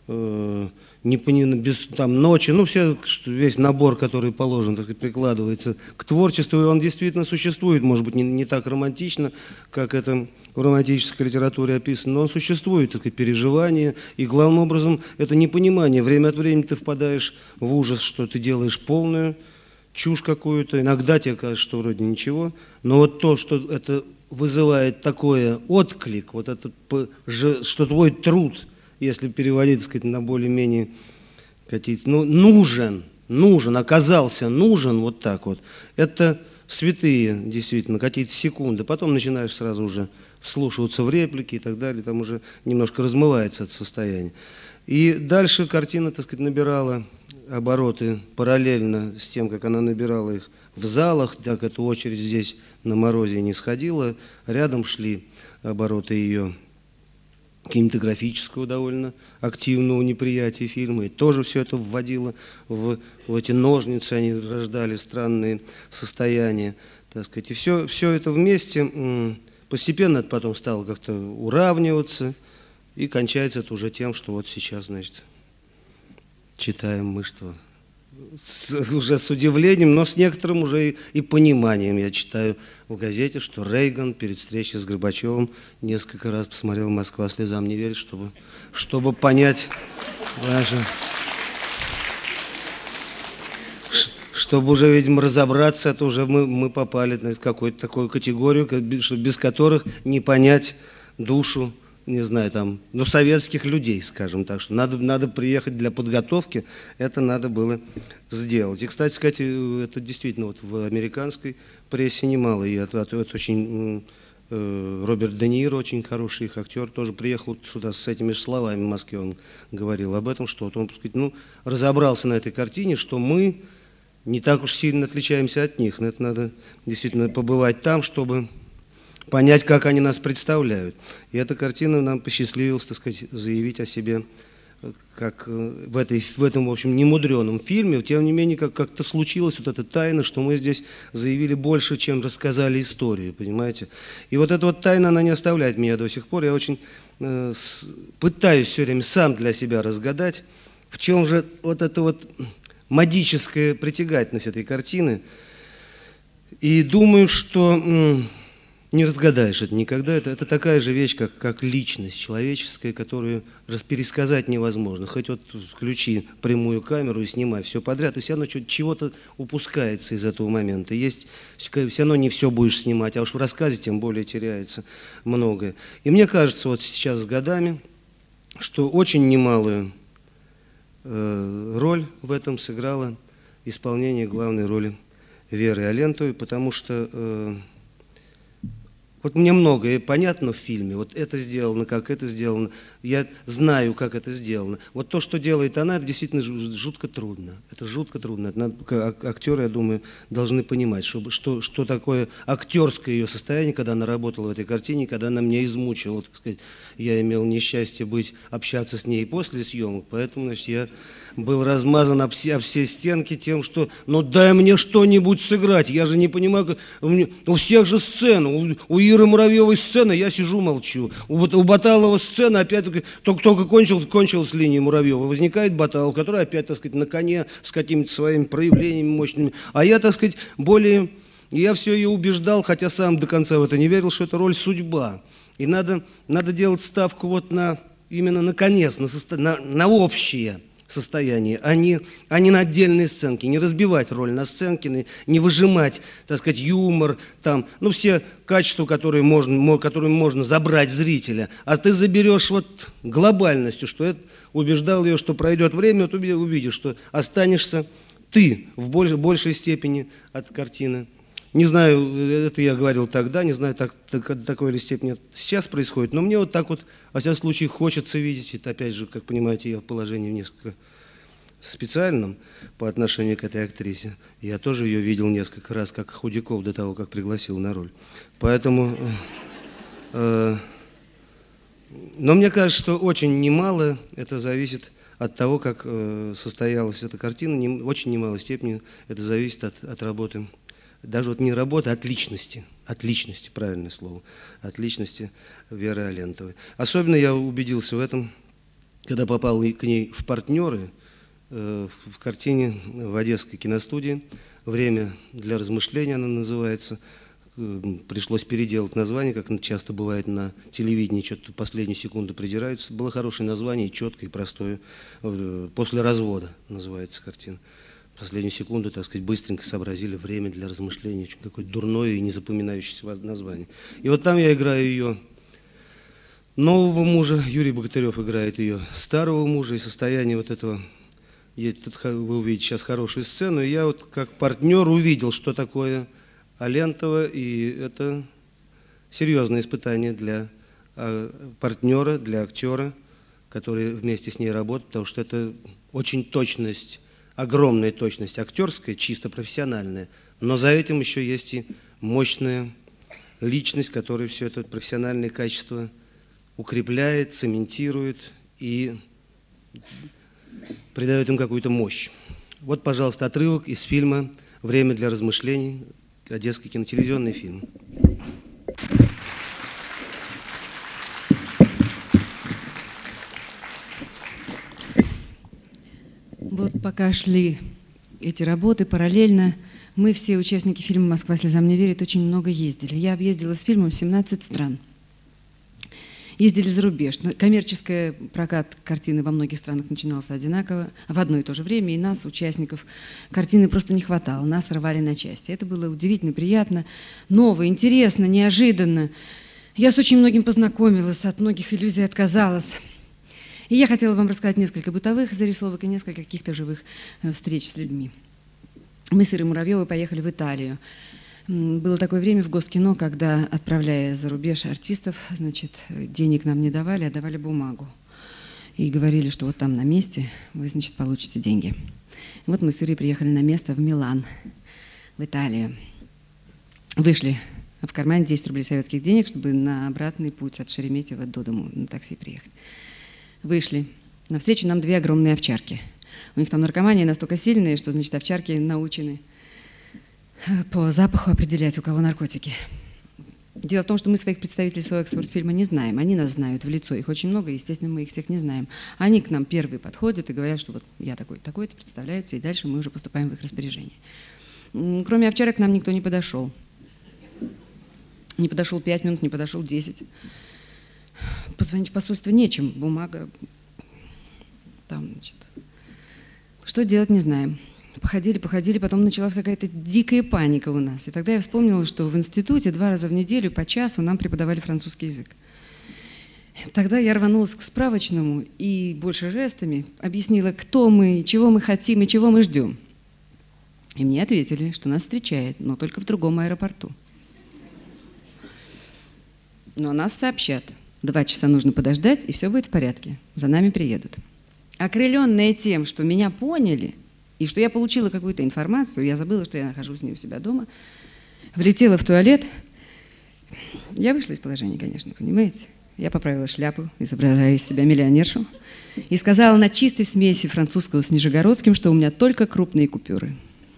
без ночи, весь набор, который положен, так сказать, прикладывается к творчеству, и он действительно существует, может быть, не так романтично, как это в романтической литературе описано, но он существует, так сказать, переживание, и главным образом это непонимание. Время от времени ты впадаешь в ужас, что ты делаешь полную чушь какую-то, иногда тебе кажется, что вроде ничего, но вот то, что это вызывает такой отклик, вот этот, что твой труд, если переводить, так сказать, на более-менее какие-то, нужен, оказался нужен, вот так вот, это святые, действительно, какие-то секунды, потом начинаешь сразу уже вслушиваться в реплики и так далее, там уже немножко размывается это состояние. И дальше картина, так сказать, набирала обороты параллельно с тем, как она набирала их в залах, так эта очередь здесь на морозе не сходила, рядом шли обороты ее кинематографического довольно активного неприятия фильма, и тоже все это вводило в эти ножницы, они рождали странные состояния, так сказать, и все это вместе, постепенно это потом стало как-то уравниваться, и кончается это уже тем, что вот сейчас, значит, читаем мы, что уже с удивлением, но с некоторым уже и пониманием. Я читаю в газете, что Рейган перед встречей с Горбачевым несколько раз посмотрел «Москва слезам не верит», чтобы понять, чтобы уже, видимо, разобраться, это уже мы попали на какую-то такую категорию, без которых не понять душу, не знаю, советских людей, скажем так, что надо приехать для подготовки, это надо было сделать. И, кстати сказать, это действительно вот в американской прессе немало, и это очень, Роберт Де Ниро, очень хороший их актер, тоже приехал сюда с этими же словами в Москве, он говорил об этом, что вот он, так сказать, разобрался на этой картине, что мы не так уж сильно отличаемся от них. Но это надо действительно побывать там, чтобы понять, как они нас представляют. И эта картина нам посчастливилась, так сказать, заявить о себе, как в этом, в общем, немудреном фильме. Тем не менее, как-то случилось вот эта тайна, что мы здесь заявили больше, чем рассказали историю, понимаете. И вот эта вот тайна, она не оставляет меня до сих пор. Я очень пытаюсь все время сам для себя разгадать, в чем же вот эта вот магическая притягательность этой картины. И думаю, что не разгадаешь это никогда. Это такая же вещь, как личность человеческая, которую пересказать невозможно. Хоть вот включи прямую камеру и снимай все подряд, и все равно чего-то упускается из этого момента. Все равно не все будешь снимать, а уж в рассказе тем более теряется многое. И мне кажется, вот сейчас с годами, что очень немалую роль в этом сыграло исполнение главной роли Веры Алентовой, потому что вот мне многое понятно в фильме, вот это сделано, как это сделано, я знаю, как это сделано. Вот то, что делает она, это действительно жутко трудно. Это жутко трудно. Актеры, я думаю, должны понимать, что такое актерское ее состояние, когда она работала в этой картине, когда она меня измучила. Вот, так сказать, я имел несчастье общаться с ней после съемок, поэтому, значит, я был размазан об все стенки тем, что «ну дай мне что-нибудь сыграть, я же не понимаю, у всех же сцена, у Иры Муравьевой сцена, я сижу молчу, у Баталова сцена опять-таки, только кончилась линия Муравьева, возникает Баталов, который опять, так сказать, на коне с какими-то своими проявлениями мощными, а я, так сказать, я все ее убеждал, хотя сам до конца в это не верил, что это роль судьба, и надо делать ставку вот именно на конец, на общее состояние, а не на отдельные сценки, не разбивать роль на сценки, не выжимать, так сказать, юмор, все качества, которыми можно забрать зрителя, а ты заберешь вот глобальностью, что это убеждал ее, что пройдет время, вот увидишь, что останешься ты в большей степени от картины. Не знаю, это я говорил тогда, не знаю, такой ли степени сейчас происходит, но мне вот так вот, во всяком случае, хочется видеть, это опять же, как понимаете, я в положении несколько специальном по отношению к этой актрисе. Я тоже ее видел несколько раз, как Худяков, до того, как пригласил на роль. Поэтому, но мне кажется, что очень немало это зависит от того, как состоялась эта картина, в очень немалой степени это зависит от работы. Даже вот не работы, а от личности, правильное слово, от личности Веры Алентовой. Особенно я убедился в этом, когда попал к ней в партнеры в картине в Одесской киностудии «Время для размышления» она называется. Пришлось переделать название, как часто бывает на телевидении, что-то в последнюю секунду придираются. Было хорошее название, четкое и простое. «После развода» называется картина. Последнюю секунду, так сказать, быстренько сообразили «Время для размышлений». Какое-то дурное и незапоминающееся название. И вот там я играю ее нового мужа, Юрий Богатырев играет ее старого мужа, и состояние вот этого, вы увидите сейчас хорошую сцену, и я вот как партнер увидел, что такое Алентова, и это серьезное испытание для партнера, для актера, который вместе с ней работает, потому что это очень точность, огромная точность актерская, чисто профессиональная, но за этим еще есть и мощная личность, которая все это профессиональное качество укрепляет, цементирует и придает им какую-то мощь. Вот, пожалуйста, отрывок из фильма «Время для размышлений», одесский кинотелевизионный фильм. Вот пока шли эти работы, параллельно мы, все участники фильма «Москва слезам не верит», очень много ездили. Я объездила с фильмом 17 стран. Ездили за рубеж. Коммерческий прокат картины во многих странах начинался одинаково, в одно и то же время, и нас, участников, картины просто не хватало, нас рвали на части. Это было удивительно, приятно, ново, интересно, неожиданно. Я с очень многим познакомилась, от многих иллюзий отказалась. И я хотела вам рассказать несколько бытовых зарисовок и несколько каких-то живых встреч с людьми. Мы с Ирой Муравьевой поехали в Италию. Было такое время в Госкино, когда, отправляя за рубеж артистов, значит, денег нам не давали, а давали бумагу. и говорили, что вот там на месте вы, значит, получите деньги. Вот мы с Ирой приехали на место в Милан, в Италию. Вышли, в кармане 10 рублей советских денег, чтобы на обратный путь от Шереметьево до дому на такси приехать. Вышли. Навстречу нам 2 огромные овчарки. У них там наркомания настолько сильная, что, значит, овчарки научены по запаху определять, у кого наркотики. Дело в том, что мы своих представителей Соэкспортфильма не знаем. Они нас знают в лицо. Их очень много, естественно, мы их всех не знаем. Они к нам первые подходят и говорят, что вот я такой-то, представляются, и дальше мы уже поступаем в их распоряжение. Кроме овчарок к нам никто не подошел. Не подошел 5 минут, не подошел 10. Позвонить в посольство нечем, бумага там, значит. Что делать, не знаем. Походили, потом началась какая-то дикая паника у нас. И тогда я вспомнила, что в институте 2 раза в неделю по часу нам преподавали французский язык. Тогда я рванулась к справочному и больше жестами объяснила, кто мы, чего мы хотим и чего мы ждем. И мне ответили, что нас встречают, но только в другом аэропорту. Но нас сообщат. 2 часа нужно подождать, и все будет в порядке. За нами приедут. Окрыленная тем, что меня поняли, и что я получила какую-то информацию, я забыла, что я нахожусь не у себя дома, влетела в туалет. Я вышла из положения, конечно, понимаете? Я поправила шляпу, изображая из себя миллионершу, и сказала на чистой смеси французского с нижегородским, что у меня только крупные купюры.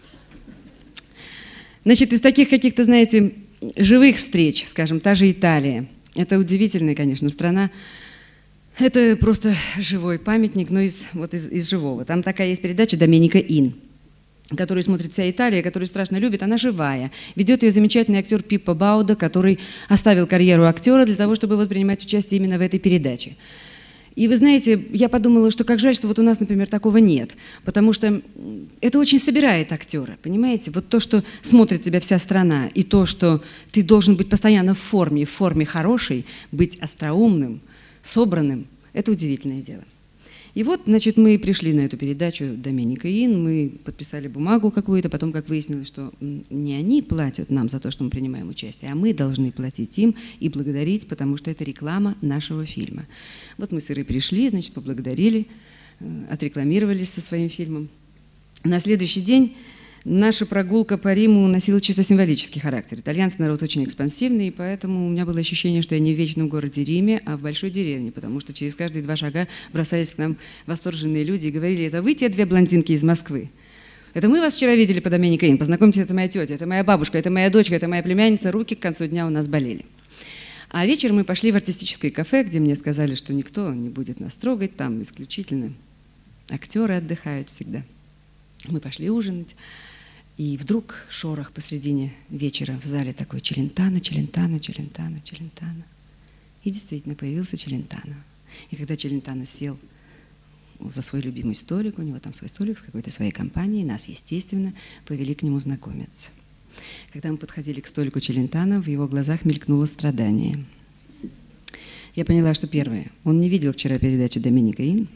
Значит, из таких каких-то, знаете, живых встреч, скажем, та же Италия. Это удивительная, конечно, страна. Это просто живой памятник, но из живого. Там такая есть передача «Доменико Ин», которую смотрит вся Италия, которую страшно любит. Она живая. Ведет ее замечательный актер Пиппо Баудо, который оставил карьеру актера для того, чтобы принимать участие именно в этой передаче. И вы знаете, я подумала, что как жаль, что вот у нас, например, такого нет, потому что это очень собирает актера, понимаете? Вот то, что смотрит тебя вся страна, и то, что ты должен быть постоянно в форме хорошей, быть остроумным, собранным, это удивительное дело. И вот, значит, мы пришли на эту передачу «Доменико Ин», мы подписали бумагу какую-то, потом, как выяснилось, что не они платят нам за то, что мы принимаем участие, а мы должны платить им и благодарить, потому что это реклама нашего фильма. Вот мы с Ирой пришли, значит, поблагодарили, отрекламировались со своим фильмом. На следующий день наша прогулка по Риму носила чисто символический характер. Итальянцы народ очень экспансивный, и поэтому у меня было ощущение, что я не в вечном городе Риме, а в большой деревне, потому что через каждые 2 шага бросались к нам восторженные люди и говорили: это вы те 2 блондинки из Москвы? Это мы вас вчера видели по Доменико Ин, познакомьтесь, это моя тетя, это моя бабушка, это моя дочка, это моя племянница, руки к концу дня у нас болели. А вечером мы пошли в артистическое кафе, где мне сказали, что никто не будет нас трогать, там исключительно актеры отдыхают всегда. Мы пошли ужинать. И вдруг шорох посредине вечера в зале такой: Челентано, Челентано, Челентано, Челентано. И действительно появился Челентано. И когда Челентано сел за свой любимый столик, у него там свой столик с какой-то своей компанией, нас, естественно, повели к нему знакомиться. Когда мы подходили к столику Челентано, в его глазах мелькнуло страдание. Я поняла, что первое, он не видел вчера передачу «Доменико Ин».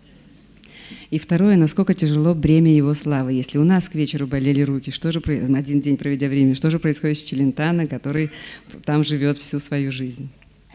И второе, насколько тяжело бремя его славы. Если у нас к вечеру болели руки, что же один день проведя в Риме, что же происходит с Челентано, который там живет всю свою жизнь?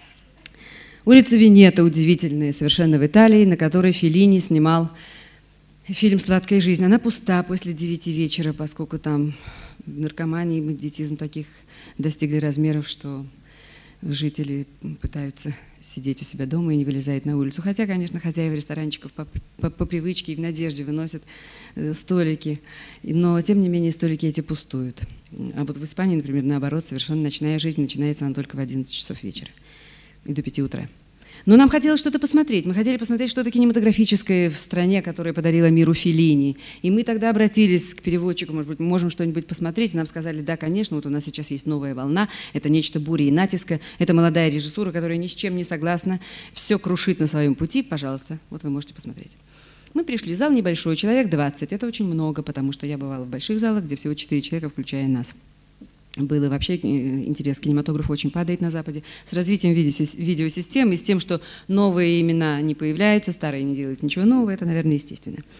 Улица Венето удивительная совершенно в Италии, на которой Феллини снимал фильм «Сладкая жизнь». Она пуста после 9 вечера, поскольку там наркомания и бандитизм таких достигли размеров, что жители пытаются сидеть у себя дома и не вылезают на улицу. Хотя, конечно, хозяева ресторанчиков по привычке и в надежде выносят столики, но, тем не менее, столики эти пустуют. А вот в Испании, например, наоборот, совершенно ночная жизнь, начинается она только в 11 часов вечера и до 5 утра. Но нам хотелось что-то посмотреть. Мы хотели посмотреть что-то кинематографическое в стране, которая подарила миру Феллини. И мы тогда обратились к переводчику, может быть, мы можем что-нибудь посмотреть. И нам сказали: да, конечно, вот у нас сейчас есть новая волна, это нечто бури и натиска, это молодая режиссура, которая ни с чем не согласна, все крушит на своем пути, пожалуйста, вот вы можете посмотреть. Мы пришли, зал небольшой, человек 20, это очень много, потому что я бывала в больших залах, где всего 4 человека, включая нас. Было вообще интерес к кинематографу очень падает на Западе. С развитием видеосистем и с тем, что новые имена не появляются, старые не делают ничего нового, это, наверное, естественно.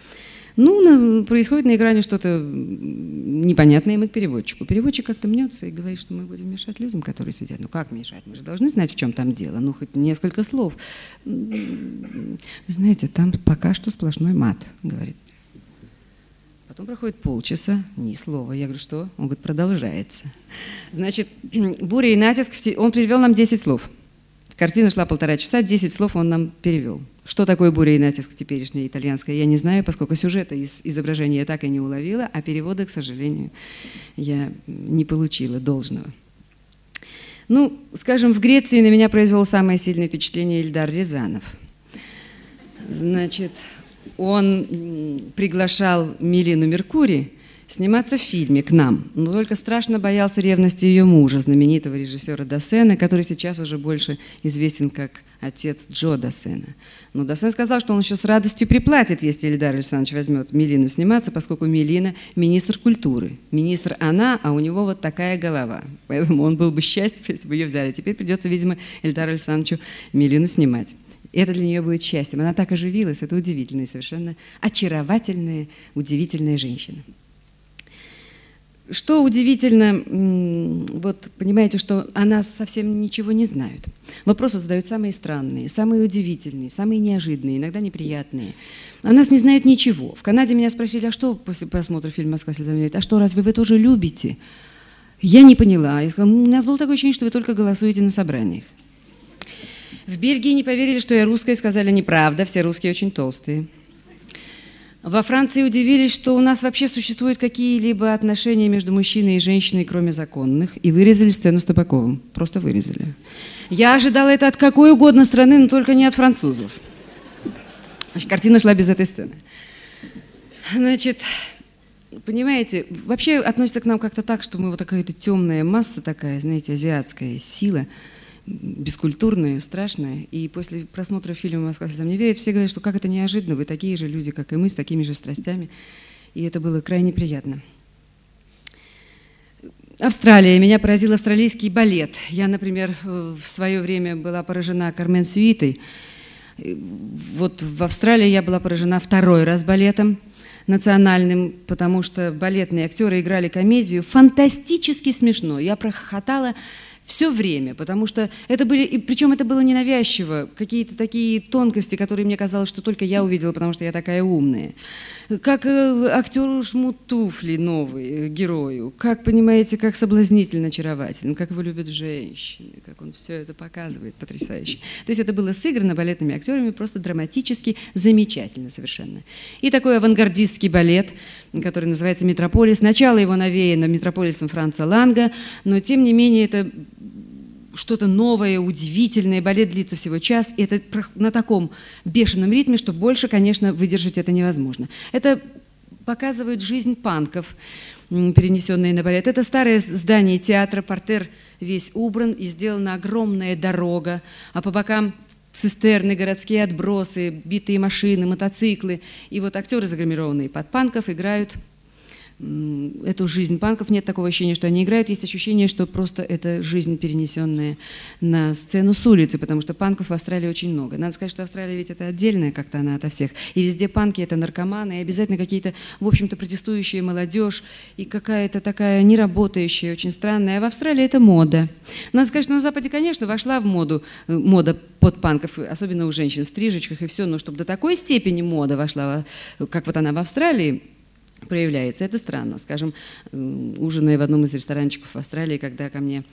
Ну, происходит на экране что-то непонятное ему переводчику. Переводчик как-то мнется и говорит, что мы будем мешать людям, которые сидят. Ну как мешать? Мы же должны знать, в чем там дело. Ну, хоть несколько слов. Вы знаете, там пока что сплошной мат, говорит. Потом проходит полчаса, ни слова. Я говорю, что? Он говорит, продолжается. Значит, буря и натиск, он перевел нам 10 слов. Картина шла 1,5 часа, 10 слов он нам перевел. Что такое буря и натиск теперешняя итальянская, я не знаю, поскольку сюжета из изображения я так и не уловила, а перевода, к сожалению, я не получила должного. Ну, скажем, в Греции на меня произвел самое сильное впечатление Ильдар Рязанов. Значит, он приглашал Милину Меркури сниматься в фильме к нам, но только страшно боялся ревности ее мужа, знаменитого режиссера Доссена, который сейчас уже больше известен как отец Джо Доссена. Но Доссен сказал, что он еще с радостью приплатит, если Ильдар Александрович возьмет Милину сниматься, поскольку Милина министр культуры. Министр она, а у него вот такая голова. Поэтому он был бы счастлив, если бы ее взяли. Теперь придется, видимо, Ильдару Александровичу Милину снимать. И это для нее будет счастьем. Она так оживилась, это удивительная, совершенно очаровательная, удивительная женщина. Что удивительно, вот понимаете, что о нас совсем ничего не знают. Вопросы задают самые странные, самые удивительные, самые неожиданные, иногда неприятные. О нас не знают ничего. В Канаде меня спросили, а что после просмотра фильма «Москва слезам не верит», а что, разве вы тоже любите? Я не поняла. Я сказала, у нас было такое ощущение, что вы только голосуете на собраниях. В Бельгии не поверили, что я русская, и сказали, неправда, все русские очень толстые. Во Франции удивились, что у нас вообще существуют какие-либо отношения между мужчиной и женщиной, кроме законных, и вырезали сцену с Табаковым. Просто вырезали. Я ожидала это от какой угодно страны, но только не от французов. Значит, картина шла без этой сцены. Значит, понимаете, вообще относятся к нам как-то так, что мы вот какая-то темная масса такая, знаете, азиатская сила, бескультурная, страшная. И после просмотра фильма «Москва слезам не верит» все говорят, что как это неожиданно, вы такие же люди, как и мы, с такими же страстями. И это было крайне приятно. Австралия. Меня поразил австралийский балет. Я, например, в свое время была поражена Кармен Сюитой. Вот в Австралии я была поражена 2-й раз балетом национальным, потому что балетные актеры играли комедию фантастически смешно. Я прохохотала все время, потому что это были, и причем это было ненавязчиво, какие-то такие тонкости, которые мне казалось, что только я увидела, потому что я такая умная. Как актеру жмут туфли новые, герою, как, понимаете, как соблазнительно, очаровательно, как его любят женщины, как он все это показывает, потрясающе. То есть это было сыграно балетными актерами просто драматически, замечательно совершенно. И такой авангардистский балет, который называется «Метрополис». Начало его навеяно метрополисом Франца Ланга, но тем не менее это что-то новое, удивительное. Балет длится всего час, и это на таком бешеном ритме, что больше, конечно, выдержать это невозможно. Это показывает жизнь панков, перенесенные на балет. Это старое здание театра, партер весь убран, и сделана огромная дорога, а по бокам цистерны, городские отбросы, битые машины, мотоциклы. И вот актеры, загримированные под панков, играют эту жизнь панков. Нет такого ощущения, что они играют, есть ощущение, что просто это жизнь, перенесенная на сцену с улицы, потому что панков в Австралии очень много. Надо сказать, что Австралия ведь это отдельная как-то она ото всех. И везде панки — это наркоманы, и обязательно какие-то, в общем-то, протестующие молодежь, и какая-то такая неработающая, очень странная. А в Австралии это мода. Надо сказать, что на Западе, конечно, вошла в моду, мода под панков, особенно у женщин в стрижечках и все, но чтобы до такой степени мода вошла, как вот она в Австралии проявляется, это странно. Скажем, ужиная в одном из ресторанчиков в Австралии, когда ко мне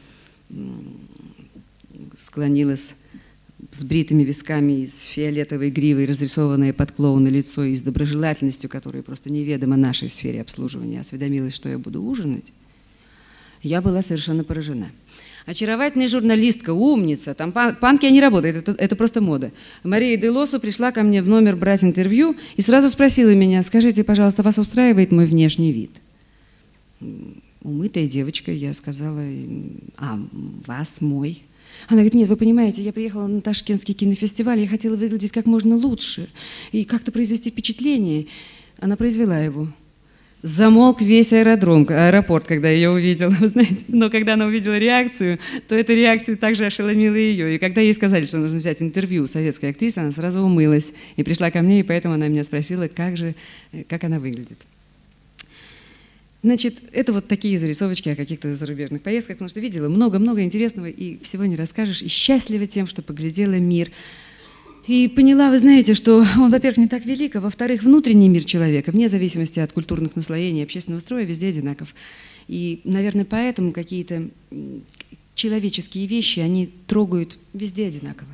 склонилась с бритыми висками и с фиолетовой гривой, разрисованное под клоуна лицо, и с доброжелательностью, которая просто неведома нашей сфере обслуживания, осведомилась, что я буду ужинать, я была совершенно поражена. Очаровательная журналистка, умница, там панки не работают, это просто мода. Мария де Лосо пришла ко мне в номер брать интервью и сразу спросила меня: скажите, пожалуйста, вас устраивает мой внешний вид? Умытая девочка, я сказала: а вас мой? Она говорит: нет, вы понимаете, я приехала на Ташкентский кинофестиваль, я хотела выглядеть как можно лучше и как-то произвести впечатление. Она произвела его. замолк весь аэропорт, когда ее увидела, вы знаете. Но когда она увидела реакцию, то эта реакция также ошеломила ее. И когда ей сказали, что нужно взять интервью у советской актрисы, она сразу умылась и пришла ко мне, и поэтому она меня спросила, как она выглядит. Значит, это вот такие зарисовочки о каких-то зарубежных поездках, потому что видела много-много интересного, и всего не расскажешь, и счастлива тем, что поглядела мир. И поняла, вы знаете, что он, во-первых, не так велик, а во-вторых, внутренний мир человека, вне зависимости от культурных наслоений, общественного строя, везде одинаков. И, наверное, поэтому какие-то человеческие вещи, они трогают везде одинаково.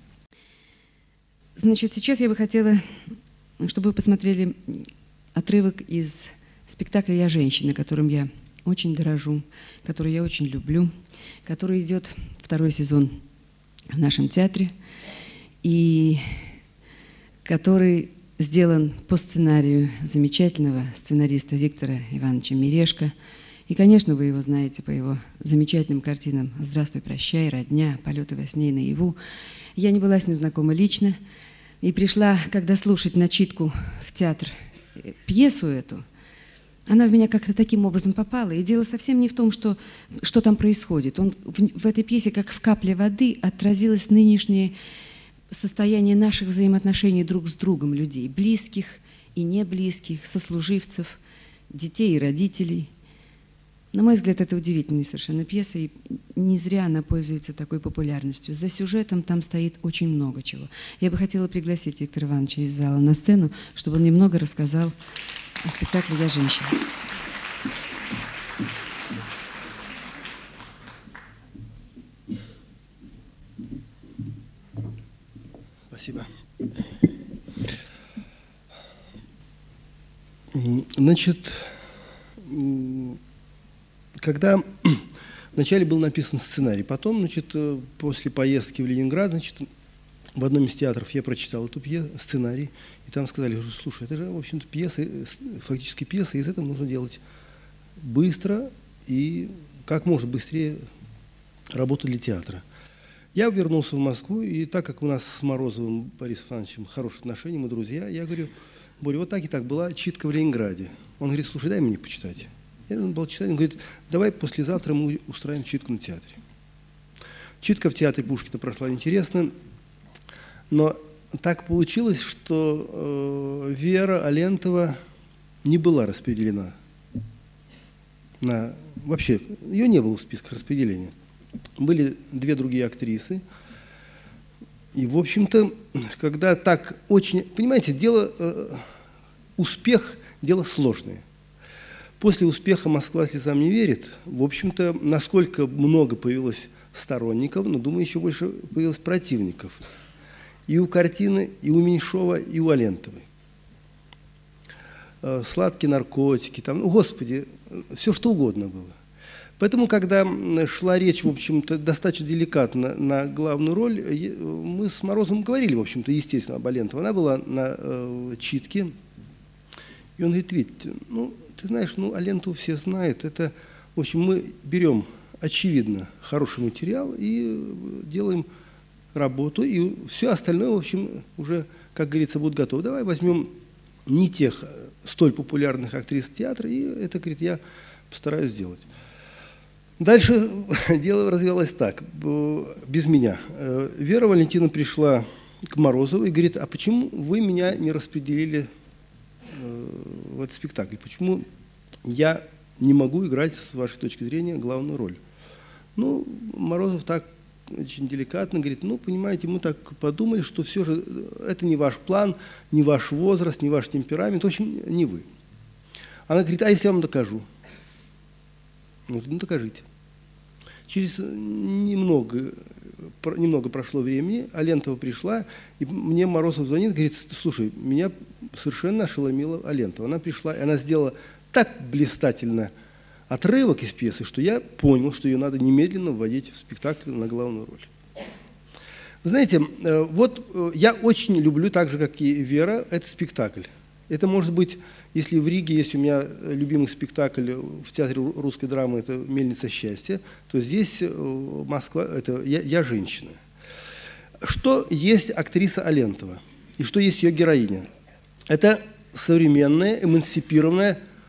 Значит, сейчас я бы хотела, чтобы вы посмотрели отрывок из спектакля «Я женщина», которым я очень дорожу, который я очень люблю, который идет 2-й сезон в нашем театре, и который сделан по сценарию замечательного сценариста Виктора Ивановича Мирешко. И, конечно, вы его знаете по его замечательным картинам «Здравствуй, прощай», «Родня», «Полеты во сне и наяву». Я не была с ним знакома лично и пришла, когда слушать начитку в театр пьесу эту, она в меня как-то таким образом попала. И дело совсем не в том, что там происходит. В этой пьесе, как в капле воды, отразилось нынешнее состояние наших взаимоотношений друг с другом людей, близких и неблизких, сослуживцев, детей и родителей. На мой взгляд, это удивительная совершенно пьеса, и не зря она пользуется такой популярностью. За сюжетом там стоит очень много чего. Я бы хотела пригласить Виктора Ивановича из зала на сцену, чтобы он немного рассказал о спектакле «Я женщина». Спасибо. Значит, когда вначале был написан сценарий, потом, значит, после поездки в Ленинград, значит, в одном из театров я прочитал эту сценарий, и там сказали, слушай, это же, в общем-то, пьеса, фактически пьеса, и из этого нужно делать быстро и как можно быстрее работу для театра. Я вернулся в Москву, и так как у нас с Морозовым Борисом Ивановичем хорошие отношения, мы друзья, я говорю, Боря, вот так и так была читка в Ленинграде. Он говорит, слушай, дай мне почитать. Я был читать, он говорит, давай послезавтра мы устраиваем читку на театре. Читка в театре Пушкина прошла интересно, но так получилось, что Вера Алентова не была распределена. Вообще, ее не было в списках распределения. Были 2 другие актрисы. И, в общем-то, когда так очень... Понимаете, успех – дело сложное. После успеха «Москва слезам не верит», в общем-то, насколько много появилось сторонников, но, думаю, еще больше появилось противников. И у картины, и у Меньшова, и у Алентовой. Сладкие наркотики, там, господи, все что угодно было. Поэтому, когда шла речь, в общем-то, достаточно деликатно на главную роль, мы с Морозовым говорили, в общем-то, естественно, об Алентовой. Она была на читке, и он говорит, Вить, ну, ты знаешь, ну, Алентову все знают, это, в общем, мы берем, очевидно, хороший материал и делаем работу, и все остальное, в общем, уже, как говорится, будет готово. Давай возьмем не тех столь популярных актрис театра, и это, говорит, я постараюсь сделать. Дальше дело развивалось так, без меня. Вера Валентина пришла к Морозову и говорит, а почему вы меня не распределили в этот спектакль? Почему я не могу играть, с вашей точки зрения, главную роль? Ну, Морозов так очень деликатно говорит, ну, понимаете, мы так подумали, что все же это не ваш план, не ваш возраст, не ваш темперамент, в общем, не вы. Она говорит, а если я вам докажу? Ну, докажите. Через немного прошло времени, Алентова пришла, и мне Морозов звонит, говорит, слушай, меня совершенно ошеломила Алентова. Она пришла, и она сделала так блистательно отрывок из пьесы, что я понял, что ее надо немедленно вводить в спектакль на главную роль. Вы знаете, вот я очень люблю, так же, как и Вера, этот спектакль. Это может быть, если в Риге есть у меня любимый спектакль в театре русской драмы, это «Мельница счастья», то здесь Москва, это «Я женщина». Что есть актриса Алентова и что есть ее героиня? Это современная, эмансипированная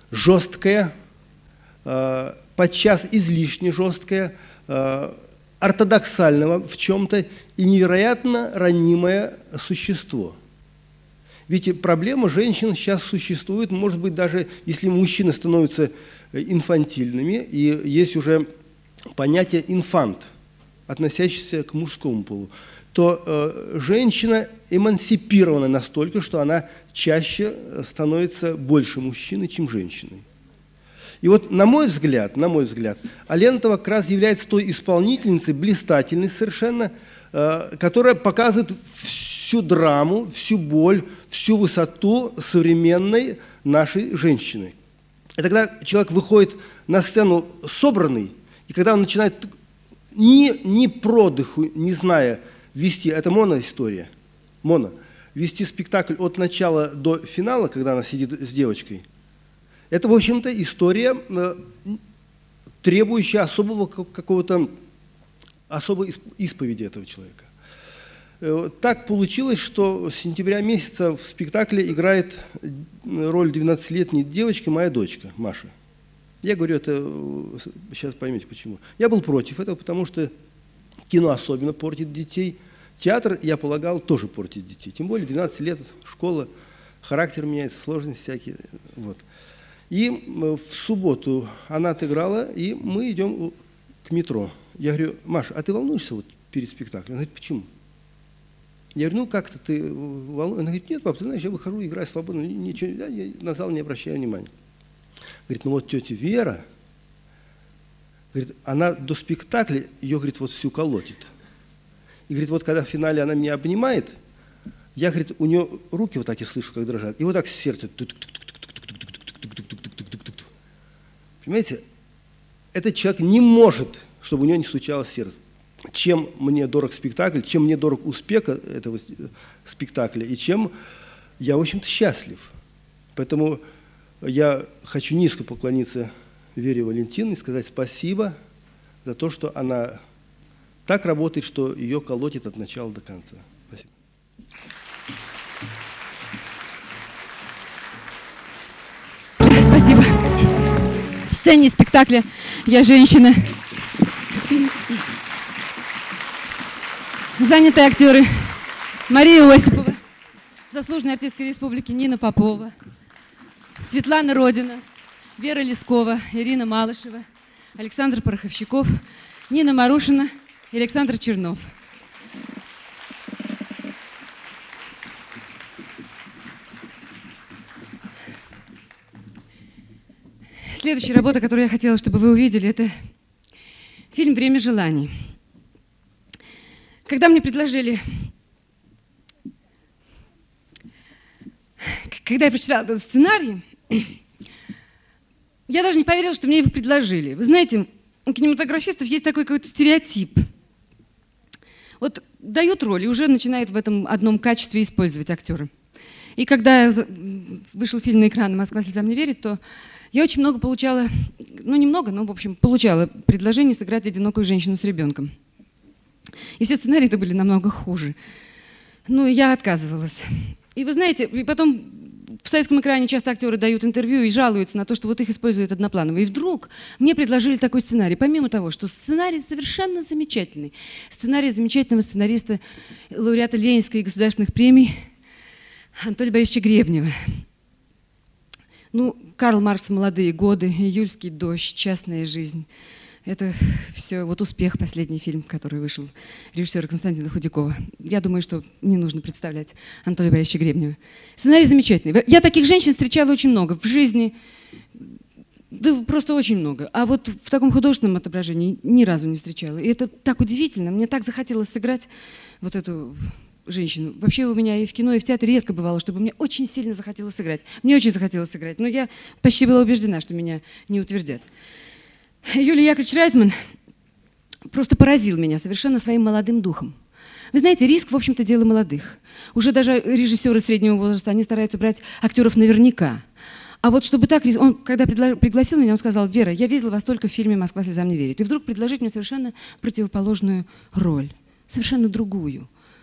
жесткая, подчас излишне жесткая, ортодоксального в чем-то и невероятно ранимое существо. Ведь проблема женщин сейчас существует, может быть, даже если мужчины становятся инфантильными, и есть уже понятие инфант, относящееся к мужскому полу, то женщина эмансипирована настолько, что она чаще становится больше мужчиной, чем женщиной. И вот, на мой взгляд, Алентова как раз является той исполнительницей, блистательной совершенно, которая показывает всю драму, всю боль, всю высоту современной нашей женщины. И тогда человек выходит на сцену собранный, и когда он начинает ни продыху, не зная, вести, это моноистория, вести спектакль от начала до финала, когда она сидит с девочкой, это, в общем-то, история, требующая особой исповеди этого человека. Так получилось, что с сентября месяца в спектакле играет роль 12-летней девочки моя дочка, Маша. Я говорю это, сейчас поймете почему. Я был против этого, потому что кино особенно портит детей. Театр, я полагал, тоже портит детей. Тем более 12 лет, школа, характер меняется, сложности всякие. Вот. И в субботу она отыграла, и мы идем к метро. Я говорю: Маша, а ты волнуешься вот перед спектаклем? Она говорит: почему? Я говорю: ну как-то ты волнуешься? Она говорит: нет, пап, ты знаешь, я выхожу, играю свободно, ничего, я на зал не обращаю внимания. Говорит: ну вот тетя Вера, говорит, она до спектакля, ее, говорит, вот всю колотит. И, говорит, вот когда в финале она меня обнимает, я, говорит, у нее руки вот так я слышу, как дрожат, и вот так сердце. Понимаете, этот человек не может, чтобы у него не стучалось сердце. Чем мне дорог спектакль, чем мне дорог успех этого спектакля, и чем я, в общем-то, счастлив. Поэтому я хочу низко поклониться Вере Валентиновне, сказать спасибо за то, что она так работает, что ее колотит от начала до конца. Спасибо. Спасибо. В сцене спектакля «Я женщина» заняты актеры Мария Осипова, заслуженная артистка республики Нина Попова, Светлана Родина, Вера Лескова, Ирина Малышева, Александр Пороховщиков, Нина Марушина и Александр Чернов. Следующая работа, которую я хотела, чтобы вы увидели, это фильм «Время желаний». Когда мне предложили, когда я прочитала этот сценарий, я даже не поверила, что мне его предложили. Вы знаете, у кинематографистов есть такой какой-то стереотип. Вот дают роль и уже начинают в этом одном качестве использовать актера. И когда вышел фильм на экран «Москва слезам не верит», то я очень много получала, ну немного, но в общем получала предложение сыграть одинокую женщину с ребенком. И все сценарии-то были намного хуже. Ну и я отказывалась. И вы знаете, и потом в советском экране часто актеры дают интервью и жалуются на то, что вот их используют однопланово. И вдруг мне предложили такой сценарий. Помимо того, что сценарий совершенно замечательный. Сценарий замечательного сценариста, лауреата Ленинской и государственных премий Анатолия Борисовича Гребнева. Ну, Карл Маркс «Молодые годы», «Июльский дождь», «Частная жизнь». Это все вот успех, последний фильм, который вышел режиссера Константина Худякова. Я думаю, что не нужно представлять Анатолия Борисовича Гребнева. Сценарий замечательный. Я таких женщин встречала очень много в жизни, да просто очень много. А вот в таком художественном отображении ни разу не встречала. И это так удивительно. Мне так захотелось сыграть вот эту женщину. Вообще у меня и в кино, и в театре редко бывало, чтобы мне очень сильно захотелось сыграть. Мне очень захотелось сыграть, но я почти была убеждена, что меня не утвердят. Юлий Яковлевич Райзман просто поразил меня совершенно своим молодым духом. Вы знаете, риск, в общем-то, дело молодых. Уже даже режиссеры среднего возраста, они стараются брать актеров наверняка. А вот чтобы так, он, когда пригласил меня, он сказал: Вера, я видел вас только в фильме «Москва слезам не верит». И вдруг предложить мне совершенно противоположную роль, совершенно другую.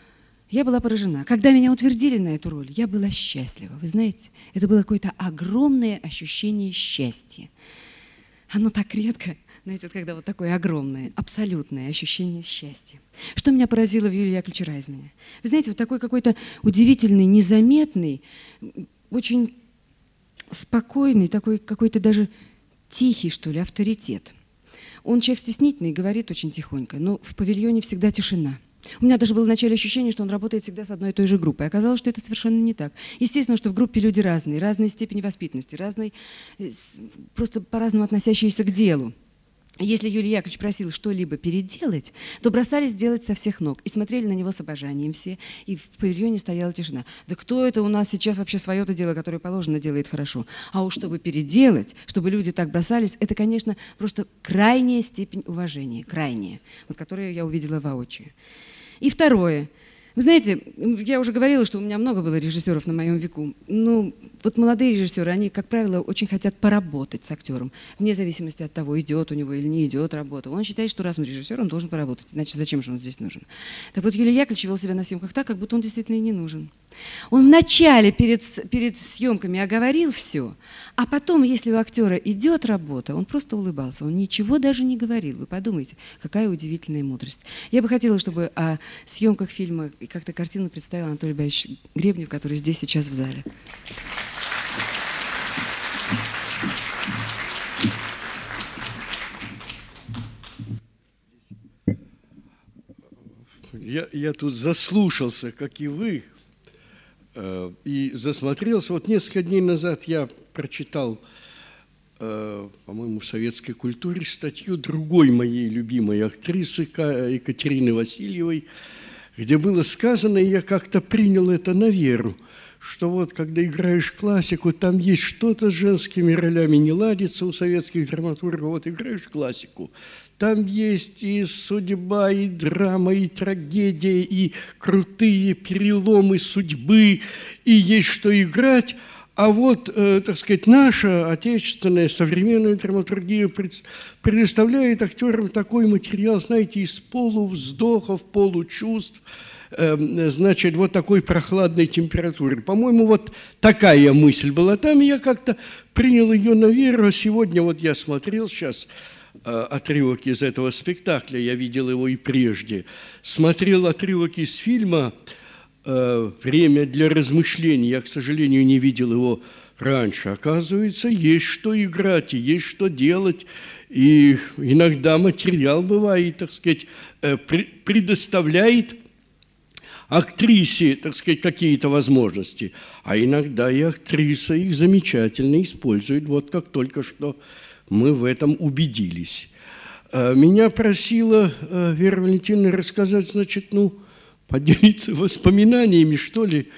Я была поражена. Когда меня утвердили на эту роль, я была счастлива. Вы знаете, это было какое-то огромное ощущение счастья. Оно так редко, знаете, когда вот такое огромное, абсолютное ощущение счастья. Что меня поразило в Юлии Яковлевиче Райзмане? Вы знаете, вот такой какой-то удивительный, незаметный, очень спокойный, такой какой-то даже тихий, что ли, авторитет. Он человек стеснительный, говорит очень тихонько, но в павильоне всегда тишина. У меня даже было вначале ощущение, что он работает всегда с одной и той же группой. Оказалось, что это совершенно не так. Естественно, что в группе люди разные, разной степени воспитанности, разные, просто по-разному относящиеся к делу. Если Юрий Яковлевич просил что-либо переделать, то бросались делать со всех ног и смотрели на него с обожанием все, и в павильоне стояла тишина. Да кто это у нас сейчас вообще свое-то дело, которое положено, делает хорошо? А уж чтобы переделать, чтобы люди так бросались, это, конечно, просто крайняя степень уважения, крайняя, вот, которую я увидела воочию. И второе. Вы знаете, я уже говорила, что у меня много было режиссеров на моем веку. Ну, вот молодые режиссеры, они, как правило, очень хотят поработать с актером, вне зависимости от того, идет у него или не идет работа. Он считает, что раз он режиссер, он должен поработать, иначе зачем же он здесь нужен? Так вот, Юрий Яковлевич вел себя на съемках так, как будто он действительно и не нужен. Он вначале перед съемками оговорил все, а потом, если у актера идет работа, он просто улыбался, он ничего даже не говорил. Вы подумайте, какая удивительная мудрость. Я бы хотела, чтобы о съемках фильма и как-то картину представил Анатолий Борисович Гребнев, который здесь сейчас в зале. Я тут заслушался, как и вы, и засмотрелся. Вот несколько дней назад я прочитал, по-моему, в «Советской культуре» статью другой моей любимой актрисы Екатерины Васильевой, где было сказано, и я как-то принял это на веру, что вот когда играешь классику, там есть что-то с женскими ролями не ладится у советских драматургов. Вот играешь классику, там есть и судьба, и драма, и трагедия, и крутые переломы судьбы, и есть что играть. А вот, так сказать, наша отечественная современная драматургия предоставляет актерам такой материал, знаете, из полувздохов, получувств, значит, вот такой прохладной температуры. По-моему, вот такая мысль была там, и я как-то принял ее на веру. Сегодня вот я смотрел сейчас отрывок из этого спектакля, я видел его и прежде, смотрел отрывок из фильма «Время для размышлений». Я, к сожалению, не видел его раньше. Оказывается, есть что играть и есть что делать. И иногда материал бывает, так сказать, предоставляет актрисе, так сказать, какие-то возможности. А иногда и актриса их замечательно использует. Вот как только что мы в этом убедились. Меня просила Вера Валентиновна рассказать, значит, поделиться воспоминаниями, что ли,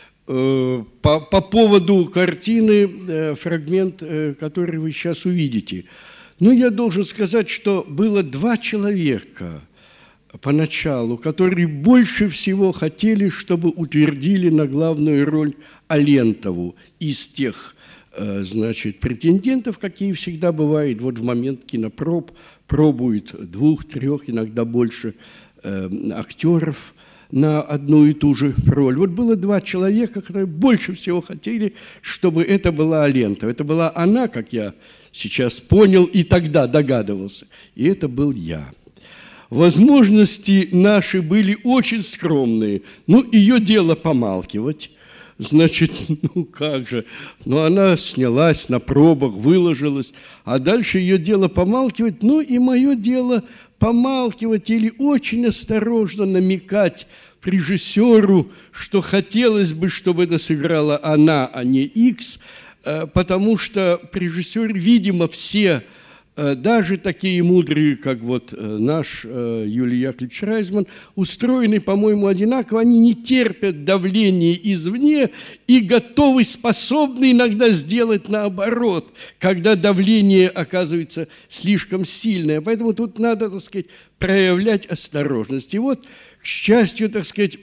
по поводу картины, фрагмент, который вы сейчас увидите. Я должен сказать, что было два человека поначалу, которые больше всего хотели, чтобы утвердили на главную роль Алентову из тех, значит, претендентов, какие всегда бывают. Вот в момент кинопроб пробуют 2-3, иногда больше актеров на одну и ту же роль. Вот было два человека, которые больше всего хотели, чтобы это была Алентова. Это была она, как я сейчас понял и тогда догадывался. И это был я. Возможности наши были очень скромные. Ее дело помалкивать. Значит, как же, она снялась на пробах, выложилась, а дальше ее дело помалкивать, и мое дело помалкивать или очень осторожно намекать режиссеру, что хотелось бы, чтобы это сыграла она, а не Икс, потому что режиссер, видимо, все, даже такие мудрые, как вот наш Юлий Яковлевич Райзман, устроены, по-моему, одинаково. Они не терпят давления извне и готовы, способны иногда сделать наоборот, когда давление оказывается слишком сильное. Поэтому тут надо, так сказать, проявлять осторожность. И вот, к счастью, так сказать,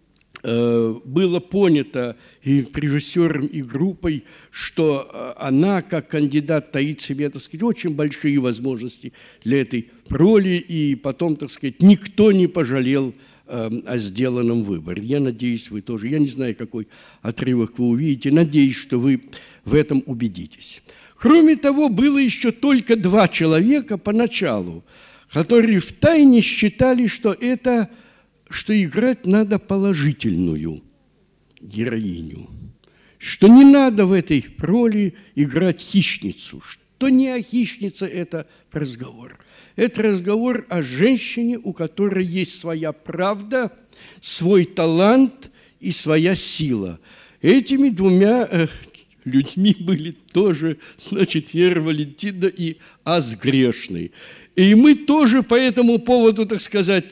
было понято и режиссером, и группой, что она, как кандидат, таит в себе, так сказать, очень большие возможности для этой роли, и потом, так сказать, никто не пожалел о сделанном выборе. Я надеюсь, вы тоже. Я не знаю, какой отрывок вы увидите. Надеюсь, что вы в этом убедитесь. Кроме того, было еще только 2 человека поначалу, которые втайне считали, что играть надо положительную героиню, что не надо в этой роли играть хищницу, что не о хищнице это разговор. Это разговор о женщине, у которой есть своя правда, свой талант и своя сила. Этими 2 людьми были тоже, значит, Вера Валентиновна и Ас Грешный. И мы тоже по этому поводу, так сказать,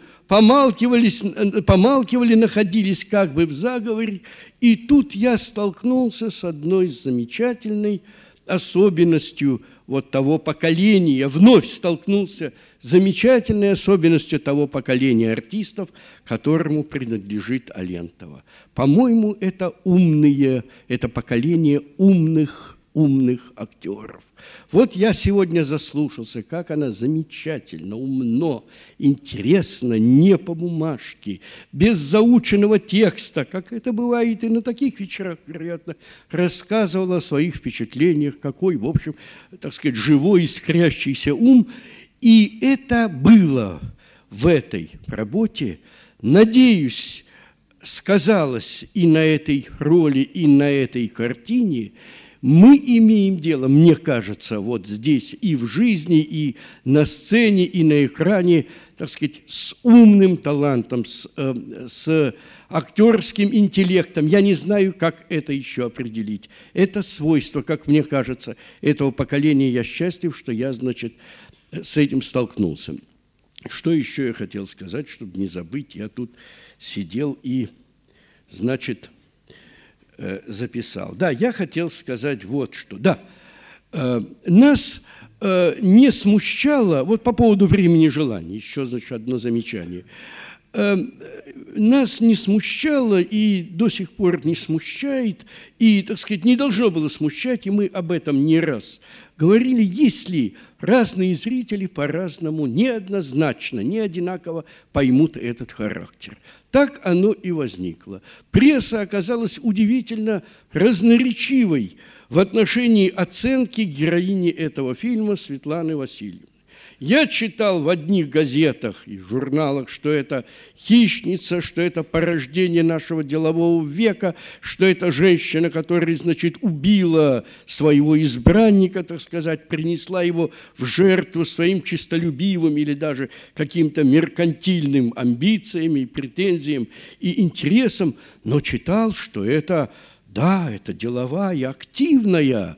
помалкивали, находились как бы в заговоре. И тут я столкнулся с одной замечательной особенностью вот того поколения, вновь столкнулся с замечательной особенностью того поколения артистов, которому принадлежит Алентова. По-моему, это поколение умных актеров. Вот я сегодня заслушался, как она замечательно, умно, интересно, не по бумажке, без заученного текста, как это бывает и на таких вечерах, вероятно, рассказывала о своих впечатлениях, какой, в общем, так сказать, живой, искрящийся ум. И это было в этой работе, надеюсь, сказалось и на этой роли, и на этой картине. Мы имеем дело, мне кажется, вот здесь и в жизни, и на сцене, и на экране, так сказать, с умным талантом, с актерским интеллектом. Я не знаю, как это еще определить. Это свойство, как мне кажется, этого поколения. Я счастлив, что я, значит, с этим столкнулся. Что еще я хотел сказать, чтобы не забыть? Я тут сидел и, значит, записал. Да, я хотел сказать вот что. Да, нас не смущало, вот по поводу времени желания, еще, значит, одно замечание. Нас не смущало и до сих пор не смущает, и, так сказать, не должно было смущать, и мы об этом не раз говорили, если разные зрители по-разному, неоднозначно, не одинаково поймут этот характер. Так оно и возникло. Пресса оказалась удивительно разноречивой в отношении оценки героини этого фильма Светланы Васильевны. Я читал в одних газетах и журналах, что это хищница, что это порождение нашего делового века, что это женщина, которая, значит, убила своего избранника, так сказать, принесла его в жертву своим честолюбивым или даже каким-то меркантильным амбициям и претензиям и интересам, но читал, что это, да, это деловая, активная,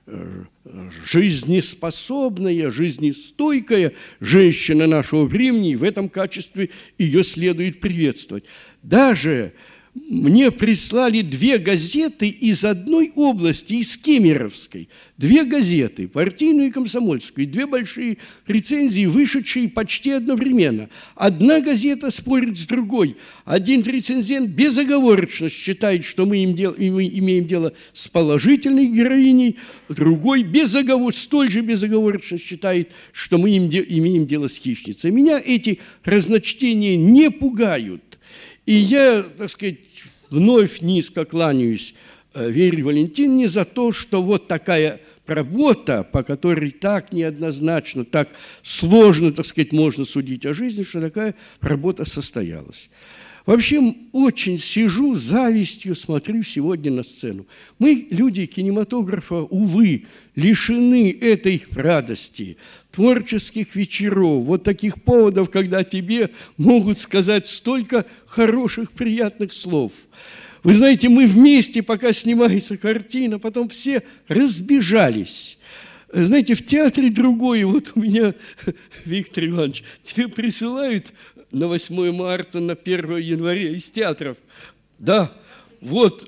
жизнеспособная, жизнестойкая женщина нашего времени, и в этом качестве ее следует приветствовать. Даже мне прислали 2 газеты из одной области, из Кемеровской. 2 газеты, партийную и комсомольскую, 2 большие рецензии, вышедшие почти одновременно. Одна газета спорит с другой. Один рецензент безоговорочно считает, что мы имеем дело с положительной героиней, другой столь же безоговорочно считает, что мы имеем дело с хищницей. Меня эти разночтения не пугают. И я, так сказать, вновь низко кланяюсь Вере Валентиновне за то, что вот такая работа, по которой так неоднозначно, так сложно, так сказать, можно судить о жизни, что такая работа состоялась. Вообще, очень сижу, с завистью смотрю сегодня на сцену. Мы, люди кинематографа, увы, лишены этой радости, творческих вечеров, вот таких поводов, когда тебе могут сказать столько хороших, приятных слов. Вы знаете, мы вместе, пока снимается картина, потом все разбежались. Знаете, в театре другое, вот у меня, Виктор Иванович, тебе присылают на 8 марта, на 1 января из театров. Да, вот.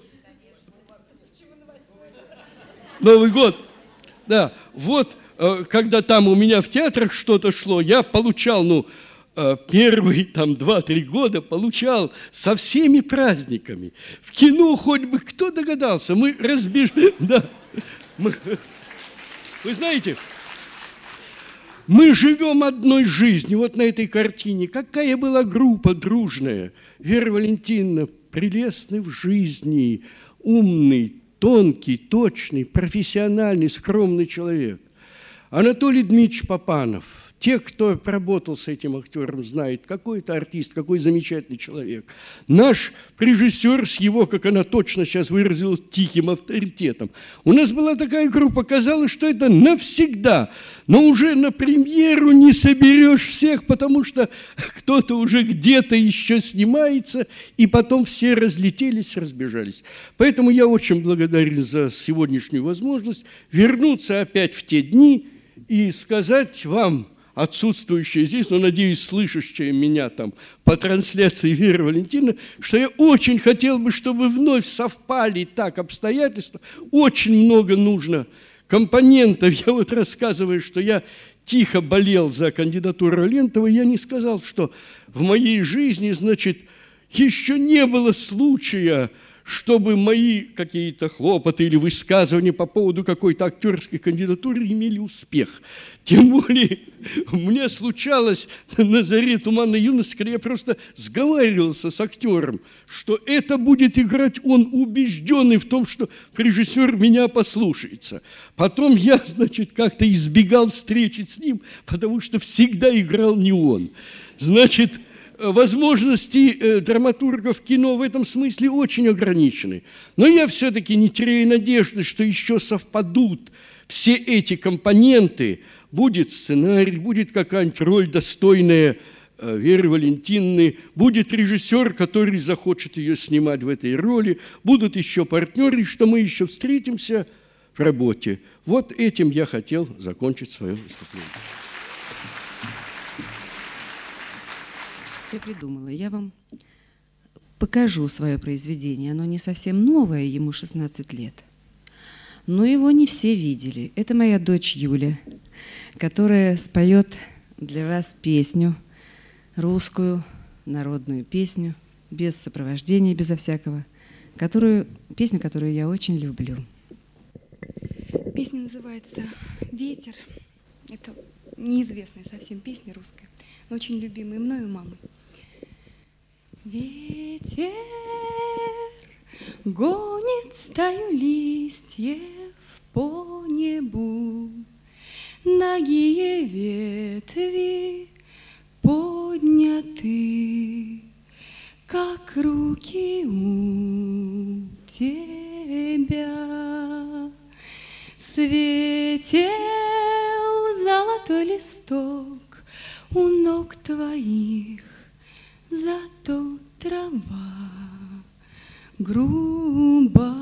Новый год. Да, вот, когда там у меня в театрах что-то шло, я получал, первые там 2-3 года получал со всеми праздниками. В кино хоть бы кто догадался, мы разбежали. Да. Вы знаете, Мы живем одной жизнью. Вот на этой картине. Какая была группа дружная. Вера Валентиновна, прелестный в жизни, умный, тонкий, точный, профессиональный, скромный человек. Анатолий Дмитриевич Папанов. Те, кто работал с этим актером, знают, какой это артист, какой замечательный человек. Наш режиссер с его, как она точно сейчас выразилась, тихим авторитетом. У нас была такая группа, казалось, что это навсегда. Но уже на премьеру не соберешь всех, потому что кто-то уже где-то еще снимается, и потом все разлетелись, разбежались. Поэтому я очень благодарен за сегодняшнюю возможность вернуться опять в те дни и сказать вам, отсутствующие здесь, но, надеюсь, слышащие меня там по трансляции Веры Валентиновны, что я очень хотел бы, чтобы вновь совпали так обстоятельства. Очень много нужно компонентов. Я вот рассказываю, что я тихо болел за кандидатуру Алентова, я не сказал, что в моей жизни, значит, еще не было случая, чтобы мои какие-то хлопоты или высказывания по поводу какой-то актерской кандидатуры имели успех. Тем более, мне случалось на заре туманной юности, когда я просто сговаривался с актером, что это будет играть он, убежденный в том, что режиссер меня послушается. Потом я, значит, как-то избегал встречи с ним, потому что всегда играл не он. Значит, возможности драматургов кино в этом смысле очень ограничены. Но я все-таки не теряю надежды, что еще совпадут все эти компоненты. Будет сценарий, будет какая-нибудь роль, достойная Веры Валентиновны, будет режиссер, который захочет ее снимать в этой роли, будут еще партнеры, что мы еще встретимся в работе. Вот этим я хотел закончить свое выступление. Я придумала, я вам покажу свое произведение. Оно не совсем новое, ему 16 лет. Но его не все видели. Это моя дочь Юля, которая споет для вас песню, русскую народную песню, без сопровождения, безо всякого, песню, которую я очень люблю. Песня называется «Ветер». Это неизвестная совсем песня русская, но очень любимая мной и мамой. Ветер гонит стаю листьев по небу, нагие ветви подняты, как руки у тебя. Светел золотой листок у ног твоих, зато трава груба.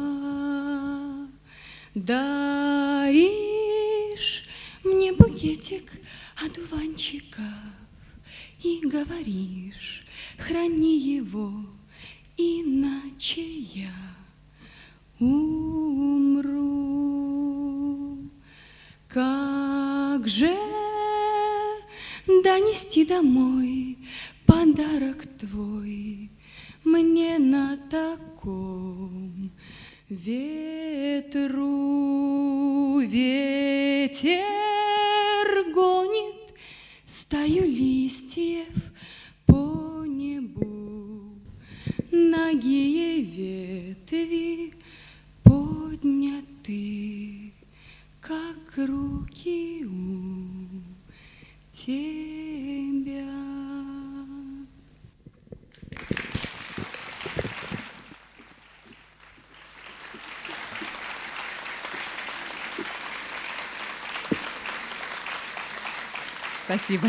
Даришь мне букетик одуванчиков и говоришь, храни его, иначе я умру. Как же донести домой подарок твой мне на таком ветру? Ветер гонит стаю листьев по небу, нагие ветви подняты, как руки у тебя. Спасибо.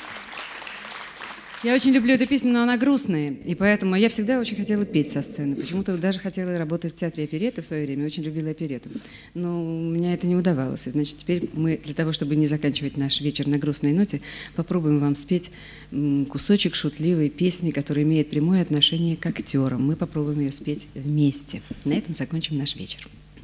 Я очень люблю эту песню, но она грустная, и поэтому я всегда очень хотела петь со сцены. Почему-то даже хотела работать в театре оперетты в свое время, очень любила оперетту. Но у меня это не удавалось. И, значит, теперь мы, для того, чтобы не заканчивать наш вечер на грустной ноте, попробуем вам спеть кусочек шутливой песни, которая имеет прямое отношение к актерам. Мы попробуем ее спеть вместе. На этом закончим наш вечер.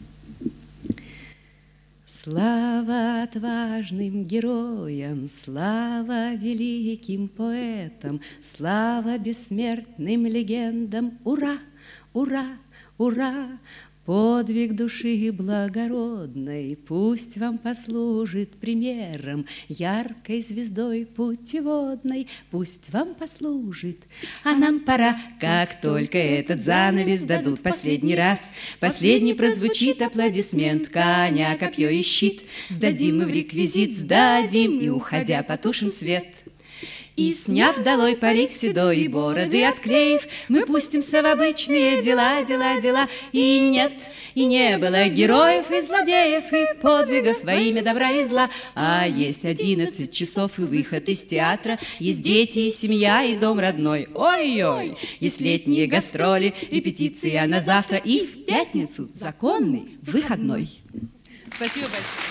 Слава отважным героям, слава великим поэтам, слава бессмертным легендам. Ура, ура, ура! Подвиг души благородной пусть вам послужит примером, яркой звездой путеводной пусть вам послужит. А нам пора, как только этот занавес дадут последний раз, последний прозвучит аплодисмент, коня, копье и щит. Сдадим мы в реквизит, сдадим, и, уходя, потушим свет. И, сняв долой парик седой и бороды отклеив, мы пустимся в обычные дела, дела, дела. И нет, и не было героев и злодеев, и подвигов во имя добра и зла. А есть 11 часов и выход из театра, есть дети и семья и дом родной. Ой-ой, есть летние гастроли, репетиция на завтра и в пятницу законный выходной. Спасибо большое.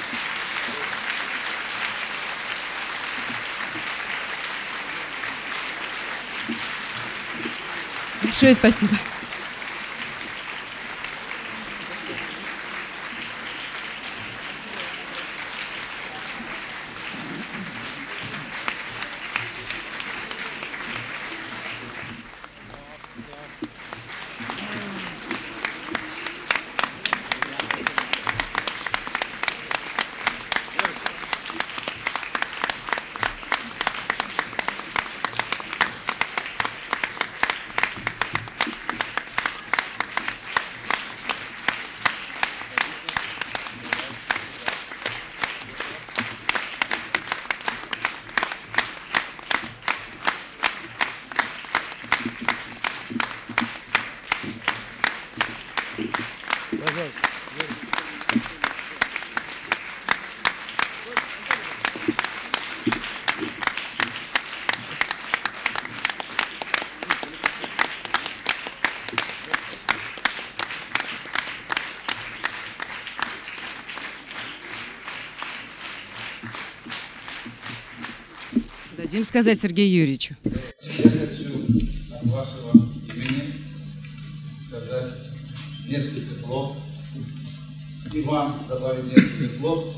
Большое спасибо. Дадим сказать Сергею Юрьевичу. Я хочу от вашего имени сказать несколько слов и вам добавить несколько слов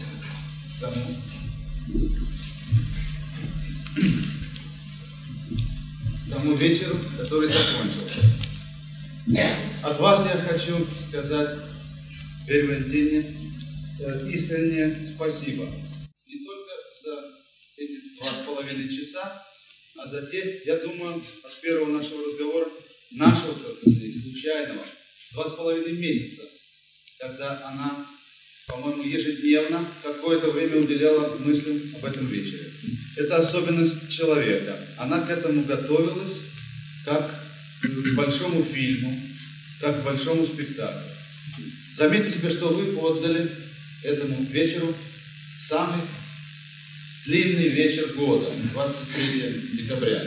к тому вечеру, который закончился. От вас я хочу сказать первое искреннее спасибо. Не только за эти 2,5 часа, а за те, я думаю, от первого нашего разговора, нашего, случайного, 2,5 месяца, когда она, по-моему, ежедневно какое-то время уделяла мыслям об этом вечере. Это особенность человека. Она к этому готовилась как к большому фильму, как к большому спектаклю. Заметьте себе, что вы отдали этому вечеру самый длинный вечер года, 23 декабря.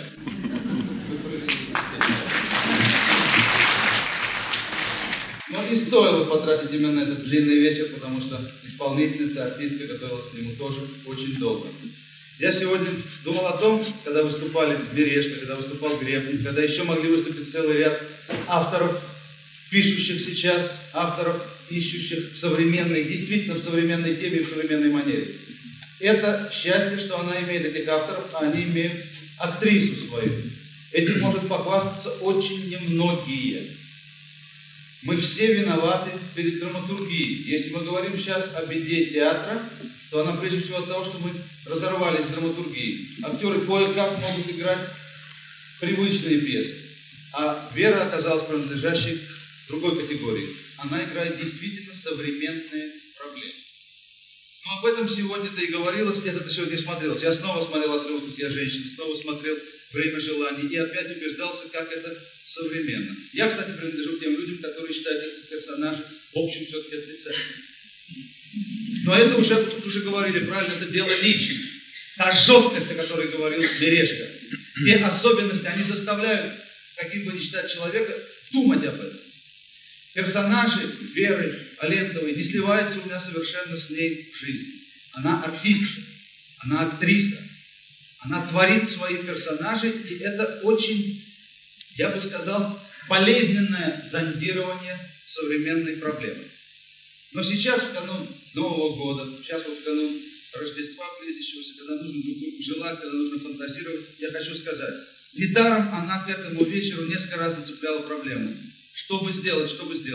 Но не стоило потратить именно этот длинный вечер, потому что исполнительница, артистка готовилась к нему тоже очень долго. Я сегодня думал о том, когда выступали Мережко, когда выступал Гребник, когда еще могли выступить целый ряд авторов, пишущих сейчас, авторов, ищущих в современной, действительно в современной теме и в современной манере. Это счастье, что она имеет этих авторов, а они имеют актрису свою. Этим может похвастаться очень немногие. Мы все виноваты перед драматургией. Если мы говорим сейчас о беде театра, то она прежде всего от того, что мы разорвались с драматургией. Актеры кое-как могут играть привычные пьесы, а Вера оказалась принадлежащей к другой категории. Она играет действительно современные проблемы. Но об этом сегодня-то и говорилось, это сегодня и смотрелось. Я снова смотрел отрывок «Я женщина», снова смотрел «Время желаний» и опять убеждался, как это современно. Я, кстати, принадлежу к тем людям, которые считают этот персонаж, в общем, все-таки отрицательным. Но это уже, тут уже говорили, правильно, это дело личик. Та жесткость, о которой говорил Мережко, те особенности, они заставляют, каким бы ни считать человека, думать об этом. Персонажи Веры Алентовой не сливаются у меня совершенно с ней в жизни. Она артистка, она актриса, она творит свои персонажи, и это очень, я бы сказал, болезненное зондирование современной проблемы. Но сейчас, в канун Нового года, сейчас вот в канун Рождества близящегося, когда нужно желать, когда нужно фантазировать, я хочу сказать, недаром она к этому вечеру несколько раз зацепляла проблему. Что бы сделать, что бы сделать? С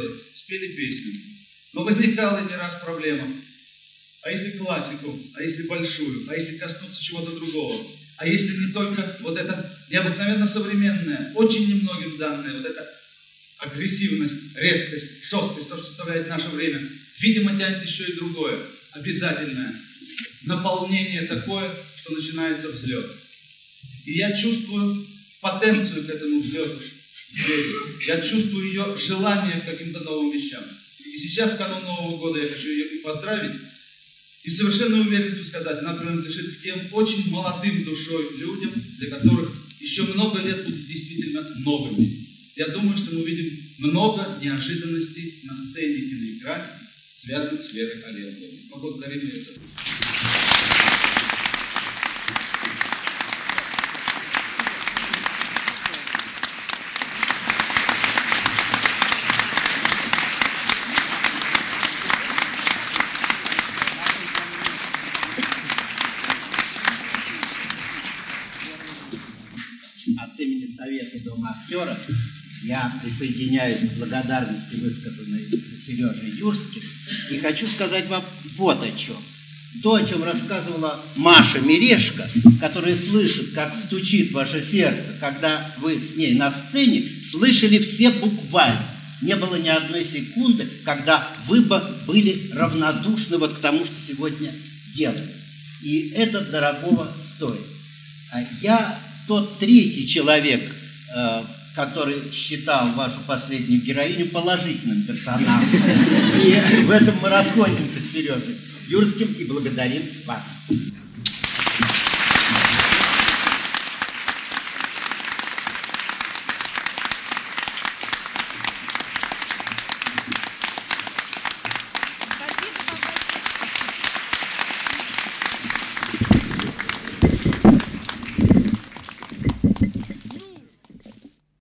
спели песню. Но возникала не раз проблема. А если классику, а если большую, а если коснуться чего-то другого, а если не только вот это необыкновенно современное, очень немногим данное, вот эта агрессивность, резкость, жесткость, то, что составляет наше время, видимо, тянет еще и другое, обязательное, наполнение такое, что начинается взлет. И я чувствую потенцию к этому взлету. Я чувствую ее желание к каким-то новым вещам. И сейчас, в канун Нового года, я хочу ее и поздравить, и с совершенной уверенностью сказать, она принадлежит к тем очень молодым душой людям, для которых еще много лет будут действительно новыми. Я думаю, что мы увидим много неожиданностей на сцене и на экране, связанных с Верой Аллегровой. Мы благодарим ее за это. От имени Совета Дома актеров я присоединяюсь к благодарности, высказанной Сережей Юрским, и хочу сказать вам вот о чем. То, о чем рассказывала Маша Мережко, которая слышит, как стучит ваше сердце, когда вы с ней на сцене, слышали все буквально. Не было ни одной секунды, когда вы бы были равнодушны вот к тому, что сегодня делаем. И это дорогого стоит. Я тот третий человек, который считал вашу последнюю героиню положительным персонажем. И в этом мы расходимся с Сережей Юрским и благодарим вас.